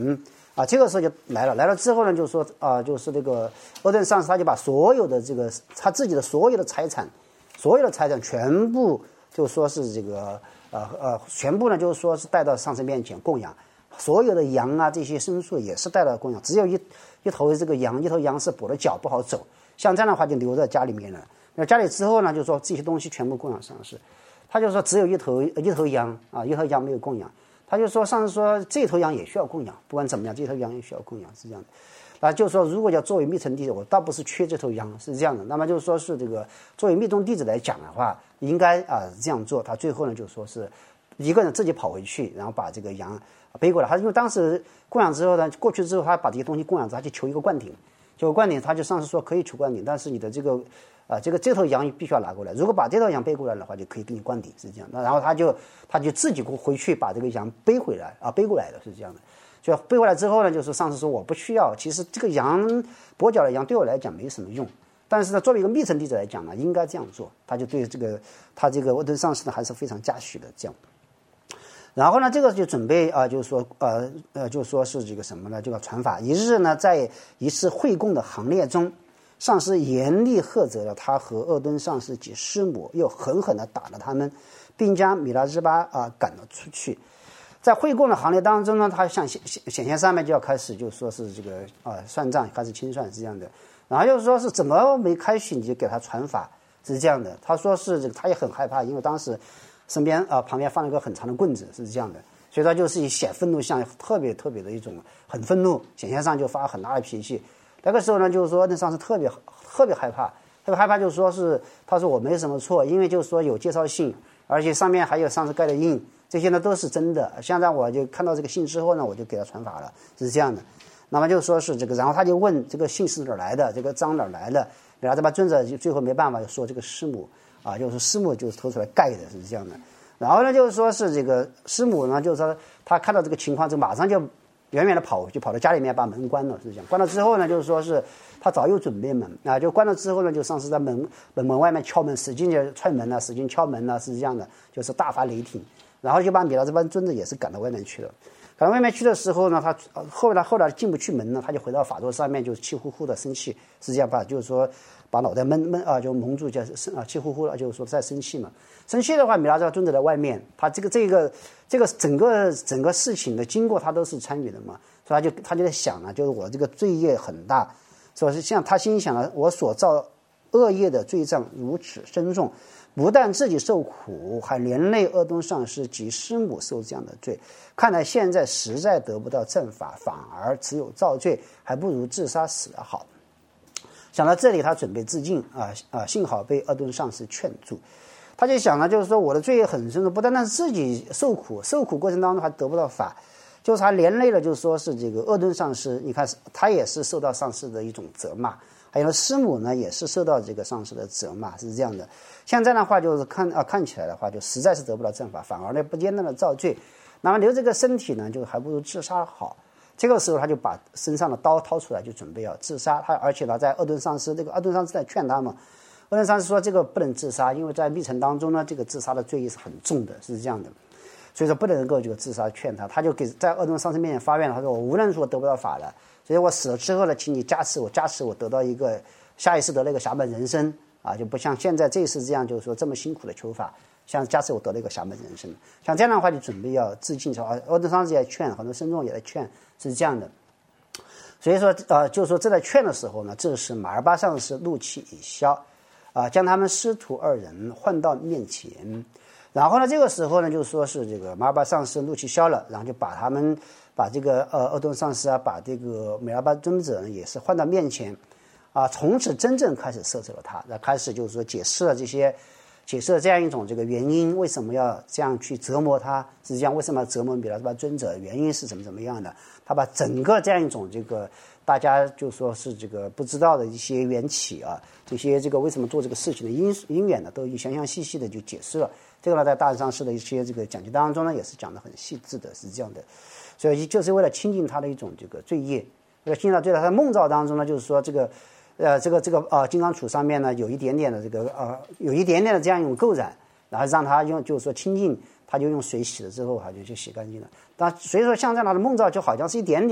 啊，这个时候就来了，来了之后呢，就是说啊，就是这个鄂顿上司他就把所有的这个他自己的所有的财产，所有的财产全部就说是这个呃呃，全部呢就是说是带到上司面前供养，所有的羊啊这些牲畜也是带到供养，只有一一头这个羊，一头羊是跛了脚不好走，像这样的话就留在家里面了。那家里之后呢，就说这些东西全部供养上司，他就说只有一头一头羊啊，一头羊没有供养。他就说，上次说这头羊也需要供养，不管怎么样，这头羊也需要供养，是这样的。啊，就是说，如果要作为密臣弟子，我倒不是缺这头羊，是这样的。那么就是说是这个作为密宗弟子来讲的话，应该啊这样做。他最后呢，就说是一个人自己跑回去，然后把这个羊背过来。他因为当时供养之后呢，过去之后他把这些东西供养之后，他去求一个灌顶，求灌顶，他就上次说可以求灌顶，但是你的这个。啊，这个这头羊必须要拿过来。如果把这头羊背过来的话，就可以给你灌顶，是这样。那然后他就他就自己回去把这个羊背回来啊，背过来的是这样的。所以背回来之后呢，就是上次说我不需要，其实这个羊跛脚的羊对我来讲没什么用，但是呢，作为一个密臣弟子来讲呢，应该这样做。他就对这个他这个鄂顿上司呢还是非常嘉许的这样。然后呢，这个就准备啊、呃，就是说呃呃，就说是这个什么呢？这个传法。一日呢，在一次会供的行列中。上师严厉喝责了他和鄂顿上师及师母，又狠狠地打了他们，并将米拉日巴啊赶了出去。在会供的行列当中呢，他像显显现上面就要开始就说是这个啊算账，开始清算是这样的。然后又说是怎么没开许你就给他传法是这样的。他说是这个他也很害怕，因为当时身边啊旁边放了一个很长的棍子是这样的，所以他就是显愤怒相，特别特别的一种很愤怒，显现上就发很大的脾气。那个时候呢，就是说那上司特别特别害怕，特别害怕，就是说是他说我没什么错，因为就是说有介绍信，而且上面还有上司盖的印，这些呢都是真的。现在我就看到这个信之后呢，我就给他传法了，是这样的。那么就说是这个，然后他就问这个信是哪儿来的，这个章哪儿来的，然后这把尊者就最后没办法就说这个师母啊，就是师母就是偷出来盖的，是这样的。然后呢，就是说是这个师母呢，就是说他看到这个情况，就马上就。远远的跑，就跑到家里面把门关了，是这样。关了之后呢，就是说是他早有准备门啊，就关了之后呢，就上次在门门门外面敲门，使劲的踹门啊，使劲敲门啊，是这样的，就是大发雷霆。然后就把米拉这班尊者也是赶到外面去了。赶到外面去的时候呢，他后来后来进不去门呢，他就回到法座上面，就气呼呼的生气，是这样吧？就是说把脑袋闷闷啊，就蒙住，叫啊气呼呼的，就是说在生气嘛。生气的话，米拉这尊者在外面，他这个这个这个整个整个事情的经过，他都是参与的嘛，所以他就他就在想呢，就是我这个罪业很大，所以像他心想了，我所造恶业的罪障如此深重，不但自己受苦，还连累鄂顿上师及师母受这样的罪。看来现在实在得不到正法，反而只有造罪，还不如自杀死得好。想到这里，他准备自尽啊啊！幸好被鄂顿上师劝住。他就想了，就是说我的罪业很深重，不单单是自己受苦，受苦过程当中还得不到法，就是还连累了，就是说是这个鄂顿上师，你看他也是受到上师的一种责骂，还有师母呢也是受到这个上师的责骂，是这样的。现在的话就是看啊看起来的话，就实在是得不到正法，反而呢不间断的造罪，那么留这个身体呢，就还不如自杀好。这个时候他就把身上的刀掏出来，就准备要自杀。他而且呢，在鄂顿上师，这个鄂顿上师在劝他嘛。鄂顿上师说这个不能自杀，因为在密乘当中呢，这个自杀的罪业是很重的，是这样的，所以说不能够这个自杀劝他。他就给在鄂顿上师面前发愿，他说我无论说得不到法了，所以我死了之后呢，请你加持我，加持我得到一个下一世得了一个侠门人生啊，就不像现在这一世这样，就是说这么辛苦的求法，像加持我得了一个侠门人生。像这样的话，就准备要自尽。啊，鄂顿上师也劝，很多僧众也在劝，是这样的。所以说，呃，就是说正在劝的时候呢，这时马尔巴上师怒气已消。啊，将他们师徒二人唤到面前，然后呢，这个时候呢，就说是这个马尔巴上师怒气消了，然后就把他们把这个呃鄂顿上师啊，把这个美拉巴尊者呢也是唤到面前，啊，从此真正开始摄受了他，那开始就是说解释了这些，解释了这样一种这个原因，为什么要这样去折磨他，实际上为什么要折磨美拉巴尊者，原因是怎么怎么样的，他把整个这样一种这个。大家就说是这个不知道的一些缘起啊，这些这个为什么做这个事情的因因缘呢，都详详细细的就解释了。这个呢，在大上师的一些这个讲解当中呢，也是讲得很细致的，是这样的。所以就是为了清净他的一种这个罪业，为了清净他罪业，他在梦兆当中呢，就是说这个，呃，这个这个啊、呃，金刚杵上面呢有一点点的这个呃，有一点点的这样一种垢染，然后让他用就是说清净，他就用水洗了之后，他就就洗干净了。但所以说像这样的梦兆就好像是一点点。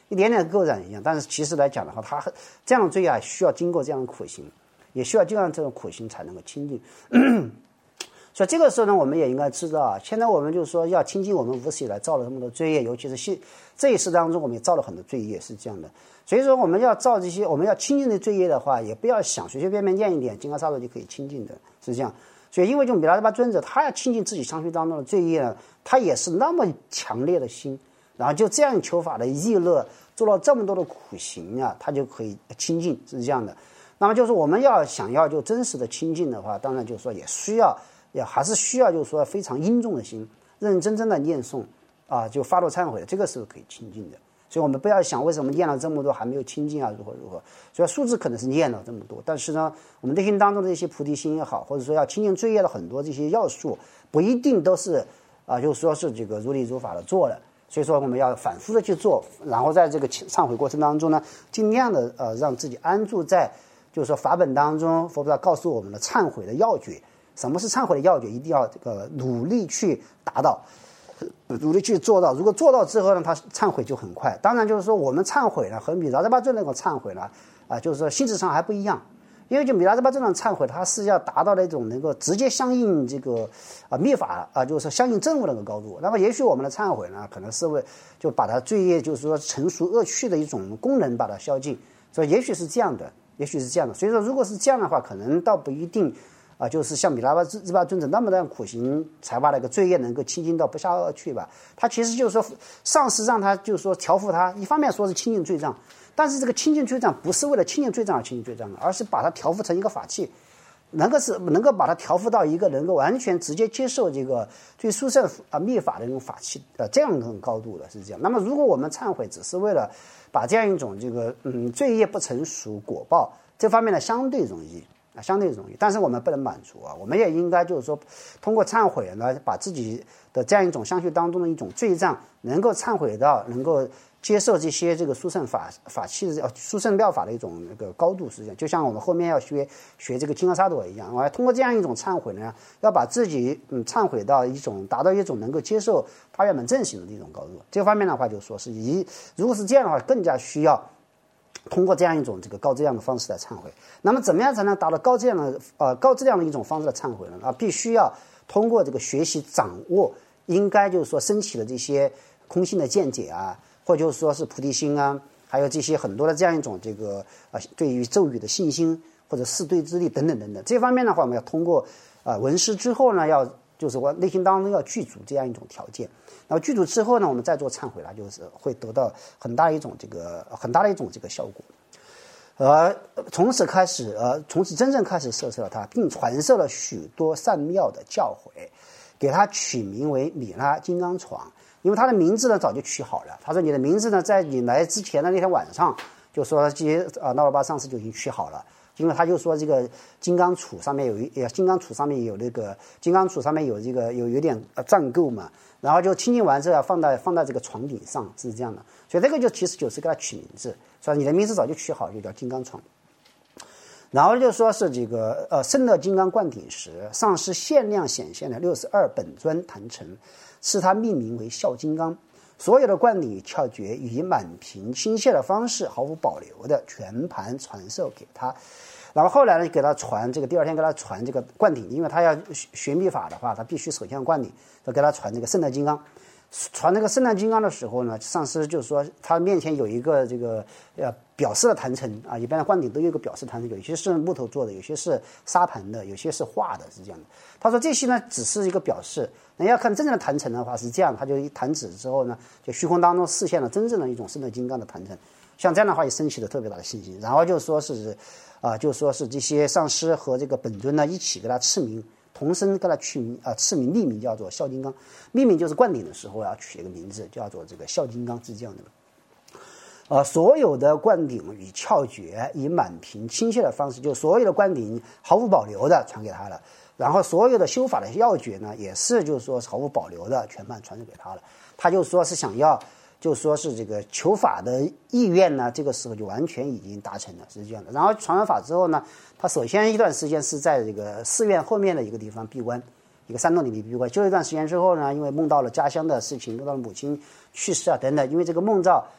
一点点个人一样。但是其实来讲的话，他这样的罪啊，需要经过这样的苦行，也需要经过这种苦行才能够清净。所以这个时候呢，我们也应该知道啊，现在我们就是说要清净我们无始以来造了这么多罪业，尤其是现这一世当中，我们也造了很多罪业，是这样的。所以说我们要造这些，我们要清净的罪业的话，也不要想随随便便念一点金刚萨埵就可以清净的，是这样。所以因为就米拉热巴尊者，他要清净自己相续当中的罪业呢，他也是那么强烈的心，然后就这样求法的意乐，做了这么多的苦行啊，他就可以清净，是这样的。那么就是我们要想要就真实的清净的话，当然就是说也需要。也还是需要就是说非常殷重的心，认认真真的念诵啊，就发露忏悔，这个是可以清净的。所以我们不要想为什么念了这么多还没有清净啊，如何如何。所以数字可能是念了这么多，但是呢，我们内心当中的这些菩提心也好，或者说要清净罪业的很多这些要素，不一定都是啊，就是说是这个如理如法的做的。所以说我们要反复的去做，然后在这个忏悔过程当中呢，尽量的呃让自己安住在就是说法本当中，佛菩萨告诉我们的忏悔的要诀。什么是忏悔的要诀？一定要这个努力去达到，努力去做到。如果做到之后呢，他忏悔就很快。当然就是说，我们忏悔呢和米拉热巴尊那种忏悔呢，啊，就是说性质上还不一样。因为就米拉热巴这种忏悔，它是要达到那种能够直接相应这个啊灭法啊，就是说相应正悟那个高度。那么也许我们的忏悔呢，可能是为就把它罪业就是说成熟恶趣的一种功能把它消尽。所以也许是这样的，也许是这样的。所以说，如果是这样的话，可能倒不一定。啊，就是像米拉热巴尊者那么的苦行，才把那个罪业能够清净到不下恶趣吧。他其实就是说，上师让他就是说调伏他，一方面说是清净罪障，但是这个清净罪障不是为了清净罪障而清净罪障的，而是把它调伏成一个法器，能够是能够把它调伏到一个能够完全直接接受这个最殊胜啊密法的那种法器呃这样的高度的是这样。那么如果我们忏悔只是为了把这样一种这个嗯罪业不成熟果报这方面呢，相对容易。啊，相对容易，但是我们不能满足啊，我们也应该就是说，通过忏悔呢，把自己的这样一种相续当中的一种罪障，能够忏悔到能够接受这些这个殊胜法法器的呃殊胜妙法的一种那个高度，实际上就像我们后面要学学这个金刚萨埵一样，我要通过这样一种忏悔呢，要把自己嗯忏悔到一种达到一种能够接受大圆满正行的一种高度。这方面的话，就说是以如果是这样的话，更加需要。通过这样一种这个高质量的方式来忏悔，那么怎么样才能达到高质量的呃高质量的一种方式的忏悔呢？啊，必须要通过这个学习掌握，应该就是说升起的这些空性的见解啊，或者就是说是菩提心啊，还有这些很多的这样一种这个啊对于咒语的信心或者四对之力等等等等。这方面的话，我们要通过啊闻思之后呢，要就是我内心当中要具足这样一种条件。然后具足之后呢，我们再做忏悔了，就是会得到很大一种这个很大的一种这个效果。而从此开始，呃，从此真正开始摄受了它，并传授了许多善妙的教诲，给它取名为米拉金刚床，因为它的名字呢早就取好了。他说你的名字呢，在你来之前的那天晚上，就说这些啊那若巴上师就已经取好了。因为他就说这个金刚杵上面有一，金刚杵上面有那个金刚杵上面有这个有有点暂垢嘛，然后就清净完之后要放到放到这个床顶上，是这样的。所以这个就其实就是给他取名字，说你的名字早就取好，就叫金刚床。然后就说是这个呃圣乐金刚灌顶时，上师限量显现的六十二本尊坛城，赐他命名为孝金刚。所有的灌顶与窍诀以满屏倾泻的方式毫无保留的全盘传授给他。然后后来呢，给他传这个第二天给他传这个灌顶，因为他要学密法的话，他必须首先灌顶，就给他传这个圣诞金刚。传这个圣诞金刚的时候呢，上师就说他面前有一个这个呃表示的坛城啊，一般的灌顶都有一个表示坛城，有些是木头做的，有些是沙盘的，有些是画的，是这样的。他说这些呢只是一个表示，那要看真正的坛城的话是这样，他就一弹指之后呢，就虚空当中示现了真正的一种圣诞金刚的坛城。像这样的话也升起了特别大的信心，然后就说是啊、呃，就说是这些上师和这个本尊呢一起给他赐名，同声给他取名啊、呃，赐名立名叫做孝金刚，命名就是灌顶的时候要取一个名字叫做这个孝金刚，是这样的。呃，所有的灌顶与窍诀以满屏倾泻的方式，就所有的灌顶毫无保留的传给他了，然后所有的修法的要诀呢，也是就是说毫无保留的全盘传授给他了。他就说是想要。就说是这个求法的意愿呢，这个时候就完全已经达成了，是这样的。然后传完法之后呢，他首先一段时间是在这个寺院后面的一个地方闭关，一个山洞里面闭关。就一段时间之后呢，因为梦到了家乡的事情，梦到了母亲去世啊等等，因为这个梦兆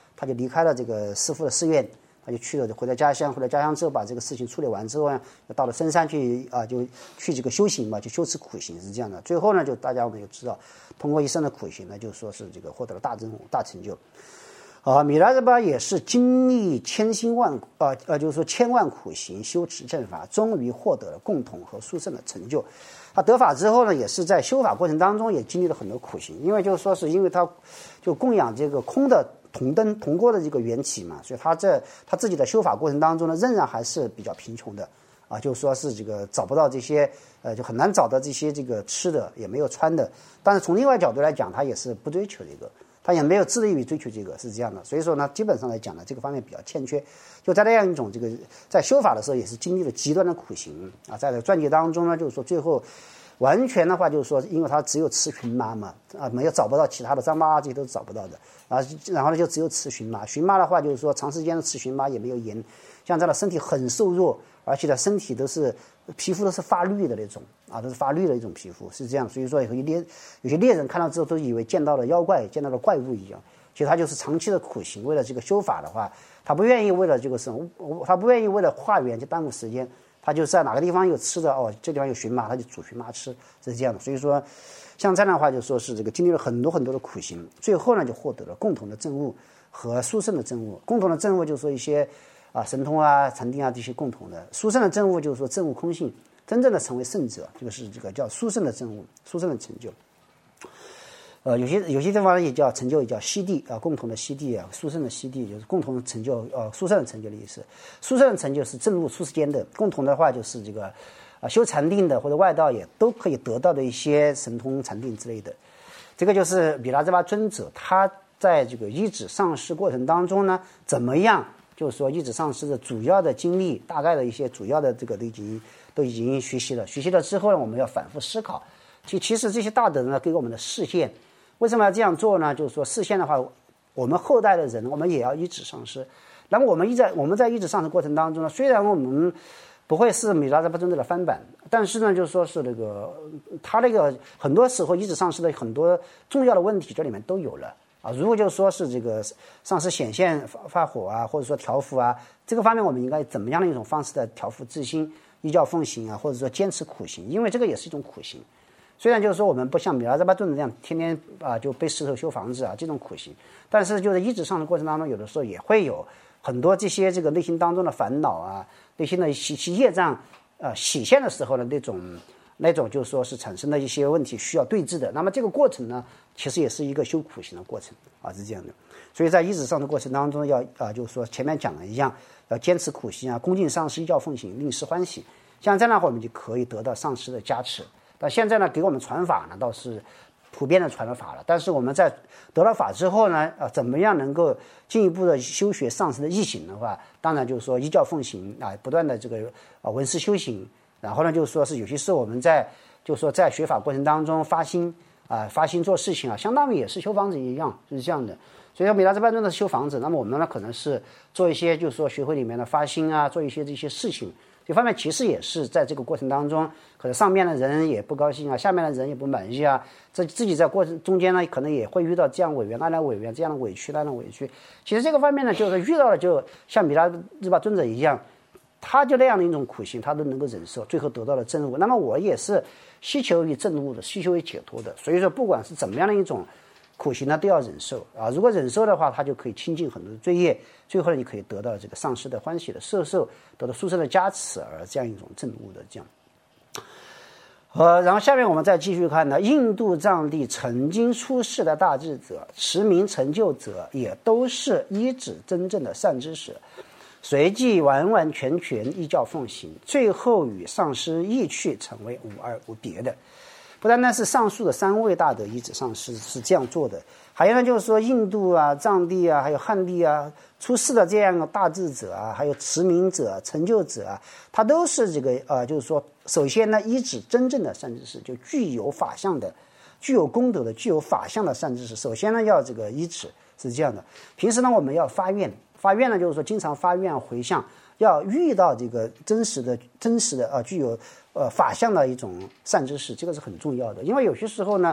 他就离开了这个师父的寺院，他就去了回到家乡，回到家乡之后把这个事情处理完之后呢，到了深山去啊，就去这个修行嘛，就修持苦行是这样的。最后呢，就大家我们就知道，通过一生的苦行呢，就说是这个获得了大真大成就。啊，米拉热巴也是经历千辛万苦，呃呃，就是说千万苦行修持正法，终于获得了共同和殊胜的成就。他得法之后呢，也是在修法过程当中也经历了很多苦行，因为就是说是因为他就供养这个空的铜灯铜锅的这个缘起嘛，所以他在他自己的修法过程当中呢，仍然还是比较贫穷的啊，就说是这个找不到这些呃，就很难找到这些这个吃的，也没有穿的。但是从另外角度来讲，他也是不追求这个。他也没有致力于追求这个，是这样的，所以说呢，基本上来讲呢，这个方面比较欠缺。就在那样一种这个在修法的时候，也是经历了极端的苦行啊。在这个传记当中呢，就是说最后完全的话，就是说，因为他只有吃荨麻嘛，啊，没有找不到其他的张巴这些都是找不到的啊。然后呢，就只有吃荨麻。荨麻的话，就是说长时间的吃荨麻也没有盐，像这样的身体很瘦弱，而且呢，身体都是皮肤都是发绿的那种啊，都是发绿的一种皮肤，是这样。所以说有些猎有些猎人看到之后都以为见到了妖怪，见到了怪物一样。其实他就是长期的苦行，为了这个修法的话，他不愿意为了这个什么，他不愿意为了化缘就耽误时间，他就在哪个地方有吃的哦，这地方有荨麻，他就煮荨麻吃，是这样的。所以说，像这样的话，就说是这个经历了很多很多的苦行，最后呢就获得了共同的证悟和殊胜的证悟。共同的证悟就是说一些啊神通啊、禅定啊这些共同的，殊胜的证悟就是说证悟空性，真正的成为圣者，这个是这个叫殊胜的证悟、殊胜的成就。呃，有些有些地方也叫成就，也叫悉地啊，共同的悉地啊，殊胜的悉地就是共同的成就，呃，殊胜的成就的意思。殊胜的成就是正入出世间的，共同的话就是这个啊，修禅定的或者外道也都可以得到的一些神通禅定之类的。这个就是米拉热巴尊者他在这个依止上师过程当中呢，怎么样？就是说依止上师的主要的经历，大概的一些主要的这个都已经都已经学习了。学习了之后呢，我们要反复思考。其其实这些大德呢，给我们的示现。为什么要这样做呢？就是说示现的话，我们后代的人，我们也要依止上师。那么我们一在我们在依止上师过程当中呢，虽然我们不会是米拉热巴尊者的翻版，但是呢，就是说是那个他那个很多时候依止上师的很多重要的问题这里面都有了啊。如果就是说是这个上师显现发发火啊，或者说调伏啊，这个方面我们应该怎么样的一种方式的调伏自心、依教奉行啊，或者说坚持苦行，因为这个也是一种苦行。虽然就是说我们不像米拉热巴尊者这样天天啊就背石头修房子啊这种苦行，但是就是依止上的过程当中，有的时候也会有很多这些这个内心当中的烦恼啊，内心的习气业障呃显现的时候的那种那种就是说是产生的一些问题需要对治的。那么这个过程呢，其实也是一个修苦行的过程啊，是这样的。所以在依止上的过程当中要啊就是说前面讲的一样，要坚持苦行啊，恭敬上师，依教奉行，令师欢喜。像这样的话，我们就可以得到上师的加持。但现在呢，给我们传法呢，倒是普遍的传了法了。但是我们在得了法之后呢，啊，怎么样能够进一步的修学上师的义行的话，当然就是说依教奉行啊，不断的这个啊闻思修行。然后呢，就是说是有些时候我们在就是说在学法过程当中发心啊，发心做事情啊，相当于也是修房子一样，就是这样的。所以说米拉热巴尊者修房子，那么我们呢可能是做一些就是说学会里面的发心啊，做一些这些事情。这方面其实也是在这个过程当中，可能上面的人也不高兴啊，下面的人也不满意啊，这自己在过程中间呢，可能也会遇到这样委员那样委员，这样的委屈那样的委屈。其实这个方面呢，就是遇到了，就像米拉热巴尊者一样，他就那样的一种苦行，他都能够忍受，最后得到了证悟。那么我也是希求于证悟的，希求于解脱的。所以说，不管是怎么样的一种苦行呢，都要忍受啊。如果忍受的话，他就可以清净很多的罪业，最后呢，你可以得到这个上师的欢喜的摄受，得到殊胜的加持，而这样一种证悟的这样。呃，然后下面我们再继续看呢，印度藏地曾经出世的大智者、持名成就者，也都是依止真正的善知识，随即完完全全依教奉行，最后与上师意趣，成为无二无别的。不单单是上述的三位大德依止上师是这样做的，还有呢，就是说印度啊、藏地啊、还有汉地啊出世的这样的大智者啊，还有持名者、成就者啊，他都是这个呃，就是说，首先呢，依止真正的善知识，就具有法相的、具有功德的、具有法相的善知识。首先呢，要这个依止是这样的。平时呢，我们要发愿，发愿呢，就是说经常发愿回向，要遇到这个真实的、真实的啊、呃，具有呃法相的一种善知识，这个是很重要的。因为有些时候呢，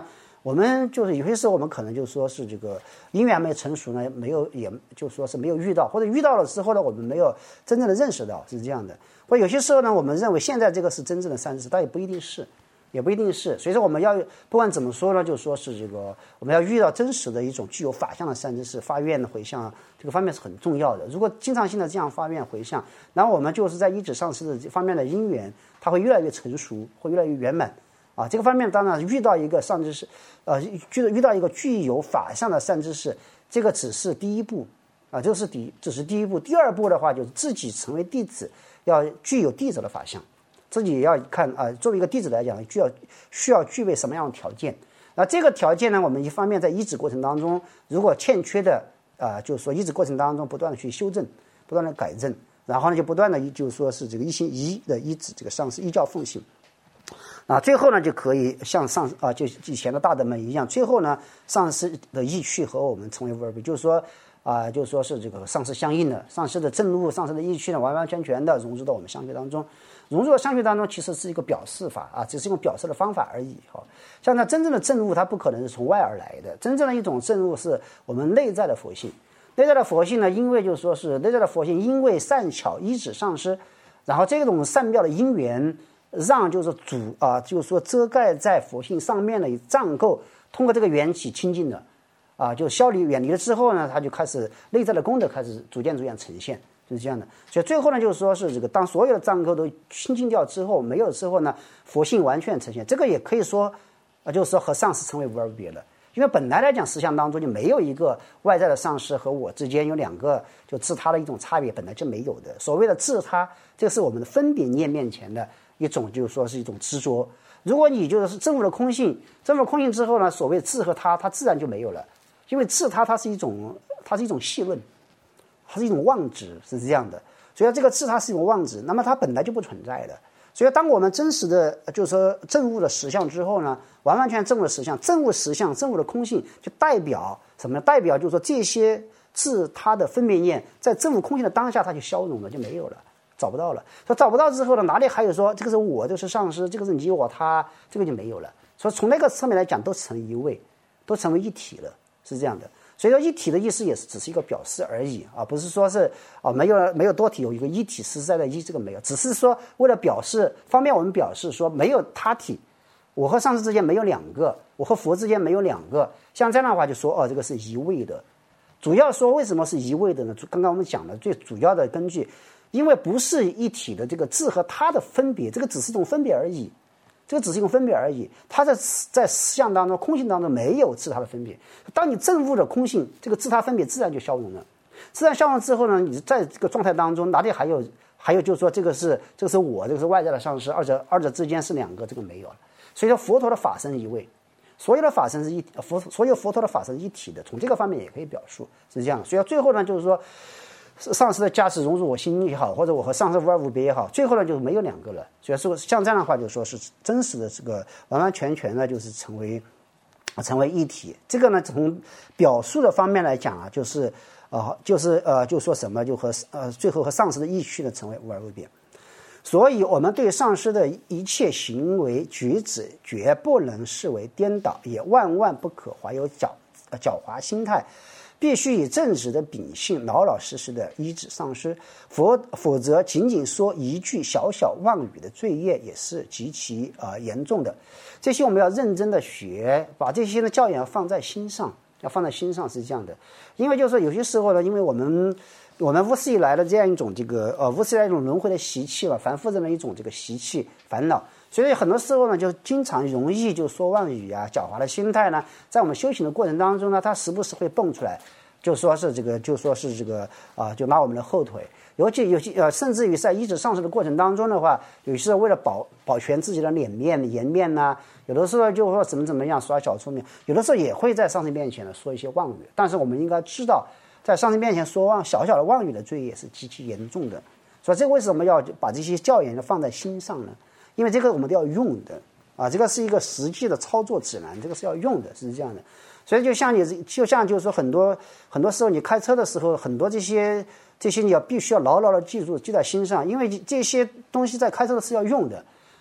我们就是有些时候我们可能就说是这个因缘没有成熟呢，没有也就说是没有遇到，或者遇到了之后呢，我们没有真正的认识到，是这样的。或者有些时候呢，我们认为现在这个是真正的三世，但也不一定是。也不一定是，所以说我们要不管怎么说呢，就说是这个我们要遇到真实的一种具有法相的善知识，发愿的回向，这个方面是很重要的。如果经常性的这样发愿回向，然后我们就是在一指上师的这方面的因缘，它会越来越成熟，会越来越圆满啊。这个方面当然遇到一个善知识，呃，遇遇到一个具有法相的善知识，这个只是第一步啊，就是第只是第一步。第二步的话，就是自己成为弟子，要具有弟子的法相。自己也要看啊、呃，作为一个弟子来讲，需要需要具备什么样的条件？那这个条件呢，我们一方面在医治过程当中，如果欠缺的啊、呃，就是说医治过程当中不断的去修正，不断的改正，然后呢就不断的就是说是这个一心一意的医治这个上师依教奉行。啊，最后呢就可以像上啊，就以前的大德们一样，最后呢上师的意趣和我们成为无二比，就是说啊、呃，就是说是这个上师相应的，上师的正路，上师的意趣呢完完全全的融入到我们相学当中。融入到相学当中，其实是一个表示法啊，只是一种表示的方法而已。哈，像那真正的正悟，它不可能是从外而来的。真正的一种正悟，是我们内在的佛性。内在的佛性呢，因为就是说是内在的佛性，因为善巧依止上师，然后这种善妙的因缘，让就是主啊，就是说遮盖在佛性上面的障垢，通过这个缘起清净的啊，就消离远离了之后呢，它就开始内在的功德开始逐渐逐渐呈现。是这样的，所以最后呢，就是说是这个，当所有的障垢都清净掉之后，没有之后呢，佛性完全呈现。这个也可以说，啊，就是说和上师成为无二别了。因为本来来讲，实相当中就没有一个外在的上师和我之间有两个就自他的一种差别，本来就没有的。所谓的自他，这个是我们的分别念面前的一种，就是说是一种执着。如果你就是证悟了空性，证悟了空性之后呢，所谓自和他，它自然就没有了，因为自他它是一种，它是一种戏论。它是一种妄执，是这样的，所以这个自它是一种妄执，那么它本来就不存在的。所以当我们真实的就是说证悟了实相之后呢，完完全证悟了实相，证悟实相，证悟了空性，就代表什么呢？代表就是说这些自它的分别念，在证悟空性的当下，它就消融了，就没有了，找不到了。说找不到之后呢，哪里还有说这个是我，这个是上师，这个是你我他，这个就没有了。所以从那个侧面来讲，都成一位，都成为一体了，是这样的。所以说一体的意思也是只是一个表示而已啊，不是说是啊没有没有多体有一个一体实在的一，这个没有，只是说为了表示方便我们表示说没有他体，我和上师之间没有两个，我和佛之间没有两个，像这样的话就说哦这个是一位的。主要说为什么是一位的呢？刚刚我们讲的最主要的根据，因为不是一体的这个自和他的分别，这个只是一种分别而已。这个只是一种分别而已，它在在实相当中、空性当中没有自他的分别。当你证悟了空性，这个自他分别自然就消融了。自然消融之后呢，你在这个状态当中，哪里还有还有就是说这个是这个是我，这个是外在的上师，二者二者之间是两个，这个没有了。所以说佛陀的法身一位，所有的法身是一佛，所有佛陀的法身是一体的，从这个方面也可以表述是这样。所以最后呢，就是说。上师的加持融入我心也好，或者我和上师无二无别也好，最后呢就没有两个了。所以说像这样的话，就说是真实的这个完完全全的，就是成为成为一体。这个呢，从表述的方面来讲啊，就是呃，就是呃，就说什么就和呃，最后和上师的意趣呢成为无二无别。所以，我们对上师的一切行为举止，绝不能视为颠倒，也万万不可怀有狡狡猾心态。必须以正直的秉性，老老实实的依止上师，否否则仅仅说一句小小妄语的罪业也是极其呃严重的。这些我们要认真的学，把这些的教养放在心上，要放在心上是这样的。因为就是说有些时候呢，因为我们我们无始以来的这样一种这个呃无始以来一种轮回的习气吧，凡夫人的一种这个习气烦恼。所以很多时候呢，就经常容易就说妄语啊，狡猾的心态呢，在我们修行的过程当中呢，它时不时会蹦出来，就说是这个，就说是这个啊、呃，就拉我们的后腿。尤其有些呃，甚至于在依止上师的过程当中的话，有些为了保保全自己的脸面、颜面呐、啊，有的时候就说怎么怎么样耍小聪明，有的时候也会在上师面前呢说一些妄语。但是我们应该知道，在上师面前说妄小小的妄语的罪业是极其严重的。所以这为什么要把这些教言放在心上呢？因为这个我们都要用的啊，这个是一个实际的操作指南，这个是要用的，是这样的。所以就像你，就像就是说很多很多时候你开车的时候，很多这些这些你要必须要牢牢的记住，记在心上，因为这些东西在开车的时候要用的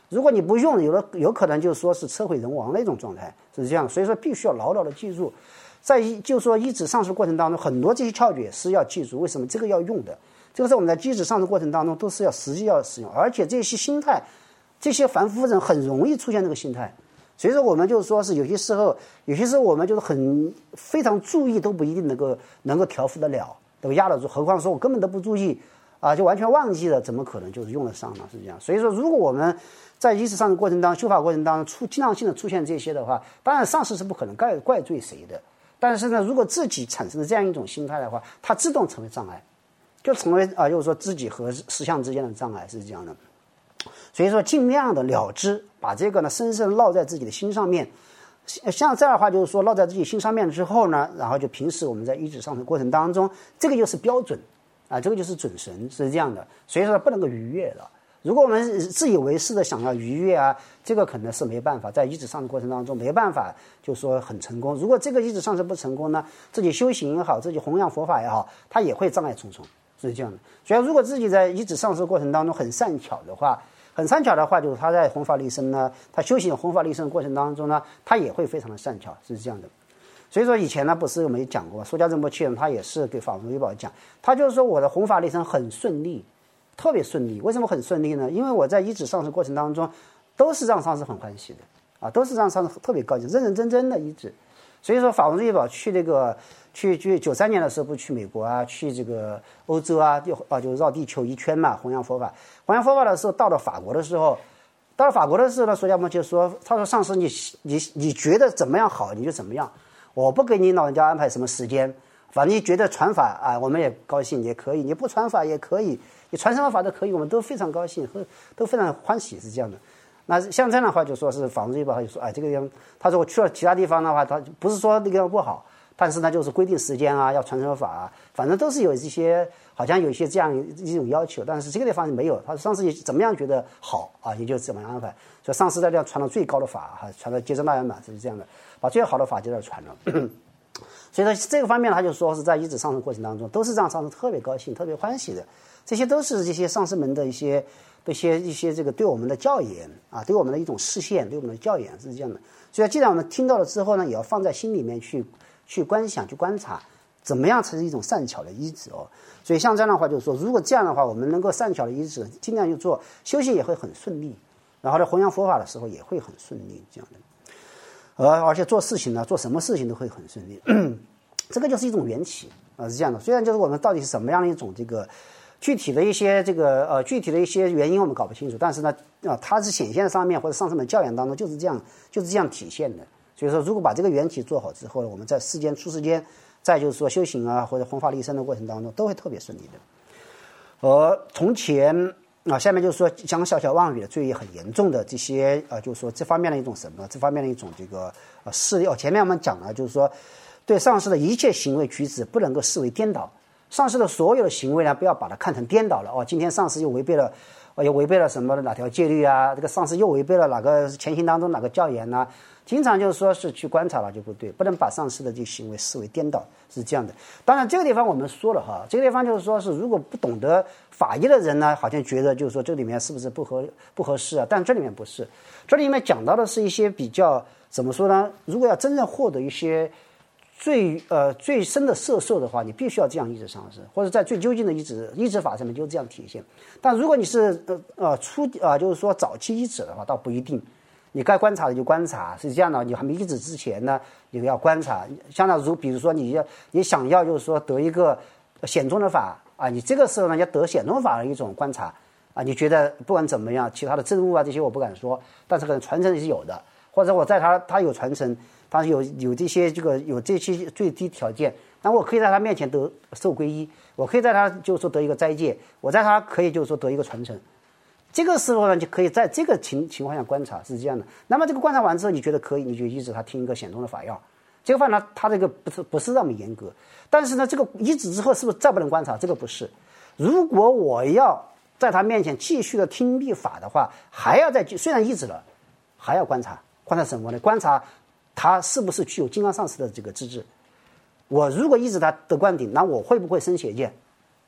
如果你不用，有的有可能就是说是车毁人亡的一种状态，是这样。所以说必须要牢牢的记住，在就是说一指上市过程当中，很多这些窍诀是要记住。为什么这个要用的？这个是我们在一指上市过程当中都是要实际要使用，而且这些心态，这些凡夫人很容易出现这个心态。所以说我们就是说是有些时候，有些时候我们就是很非常注意都不一定能够能够调伏得了，对吧？压得住，何况说我根本都不注意啊，就完全忘记了，怎么可能就是用得上呢？是这样。所以说，如果我们在一指上市过程当中、修法过程当中出经常性的出现这些的话，当然上市是不可能怪怪罪谁的。但是呢，如果自己产生了这样一种心态的话，它自动成为障碍，就成为啊，就是说自己和实相之间的障碍，是这样的。所以说，尽量的了知，把这个呢深深烙在自己的心上面。像这样的话，就是说烙在自己心上面之后呢，然后就平时我们在一指上市过程当中，这个就是标准啊，这个就是准绳，是这样的。所以说不能够逾越了。如果我们自以为是的想要逾越啊，这个可能是没办法，在一指上市过程当中没办法，就是说很成功。如果这个一指上市不成功呢，自己修行也好，自己弘扬佛法也好，它也会障碍重重，是这样的。所以如果自己在一指上市过程当中很善巧的话，很善巧的话，就是他在弘法利生呢，他修行弘法利生的过程当中呢，他也会非常的善巧，是这样的。所以说以前呢，不是我们也讲过，苏家仁波切他也是给法轮微宝讲，他就是说我的弘法利生很顺利，特别顺利。为什么很顺利呢？因为我在一指上市过程当中，都是让上师很欢喜的啊，都是让上师特别高兴，认认真真的一指。所以说法轮微宝去那个去去九三年的时候不去美国啊，去这个欧洲啊，就啊就绕地球一圈嘛，弘扬佛法。弘扬佛法的时候，到了法国的时候，到了法国的时候呢，苏家摩就说，他说上师你你你觉得怎么样好你就怎么样，我不给你老人家安排什么时间，反正你觉得传法啊，我们也高兴也可以，你不传法也可以，你传什么法都可以，我们都非常高兴，都非常欢喜，是这样的。那像这样的话，就说是法轮微宝，他就说，哎，这个地方，他说我去了其他地方的话，他不是说那个地方不好，但是呢，就是规定时间啊，要传什么法啊，反正都是有一些，好像有一些这样一种要求，但是这个地方没有。他上师怎么样觉得好啊，也就怎么样安排。所以上师在这样传了最高的法，哈，传到接真大圆满，是这样的，把最好的法就在这传了。所以说这个方面，他就说是在一指上师过程当中，都是让上师特别高兴、特别欢喜的。这些都是这些上师们的一些。一些一些这个对我们的教研啊，对我们的一种示现，对我们的教研是这样的。所以既然我们听到了之后呢，也要放在心里面去去观想、去观察，怎么样才是一种善巧的依止哦。所以像这样的话，就是说，如果这样的话，我们能够善巧的依止，尽量去做，修行也会很顺利，然后呢，弘扬佛法的时候也会很顺利，这样的。而而且做事情呢，做什么事情都会很顺利，这个就是一种缘起啊，是这样的。虽然就是我们到底是什么样的一种这个。具体的一些这个呃具体的一些原因我们搞不清楚，但是呢啊它是显现在上面或者上师们教养当中就是这样就是这样体现的。所以说如果把这个缘起做好之后，我们在世间出世间，再就是说修行啊或者弘法利生的过程当中都会特别顺利的。而从前啊下面就是说讲小小妄语的罪业很严重的这些啊，就是说这方面的一种什么这方面的一种这个呃事例哦，前面我们讲了就是说对上师的一切行为举止不能够视为颠倒。上师的所有的行为呢，不要把它看成颠倒了哦。今天上师又违背了，呃，又违背了什么哪条戒律啊？这个上师又违背了哪个前行当中哪个教言呢、啊？经常就是说是去观察了就不对，不能把上师的这个行为视为颠倒，是这样的。当然，这个地方我们说了哈，这个地方就是说是如果不懂得法医的人呢，好像觉得就是说这里面是不是不合不合适啊？但这里面不是，这里面讲到的是一些比较怎么说呢？如果要真正获得一些。最呃最深的摄受的话，你必须要这样一直上师，或者在最究竟的一直一直法上面就这样体现。但如果你是呃呃初啊、呃、就是说早期一指的话，倒不一定。你该观察的就观察，是这样的。你还没一指之前呢，你要观察。相当如比如说你要你想要就是说得一个显宗的法啊，你这个时候呢要得显宗法的一种观察啊，你觉得不管怎么样，其他的证悟啊这些我不敢说，但是可能传承是有的，或者我在他他有传承。他有有这些这个有这些最低条件，那我可以在他面前得受皈依，我可以在他就是说得一个斋戒，我在他可以就是说得一个传承。这个时候呢，就可以在这个情情况下观察，是这样的。那么这个观察完之后，你觉得可以，你就一直他听一个显宗的法要。这个法呢，他这个不是不是那么严格，但是呢，这个一指之后是不是再不能观察？这个不是。如果我要在他面前继续的听密法的话，还要再虽然一指了，还要观察，观察什么呢？观察。他是不是具有金刚上师的这个资质？我如果一直他的观点，那我会不会生邪见？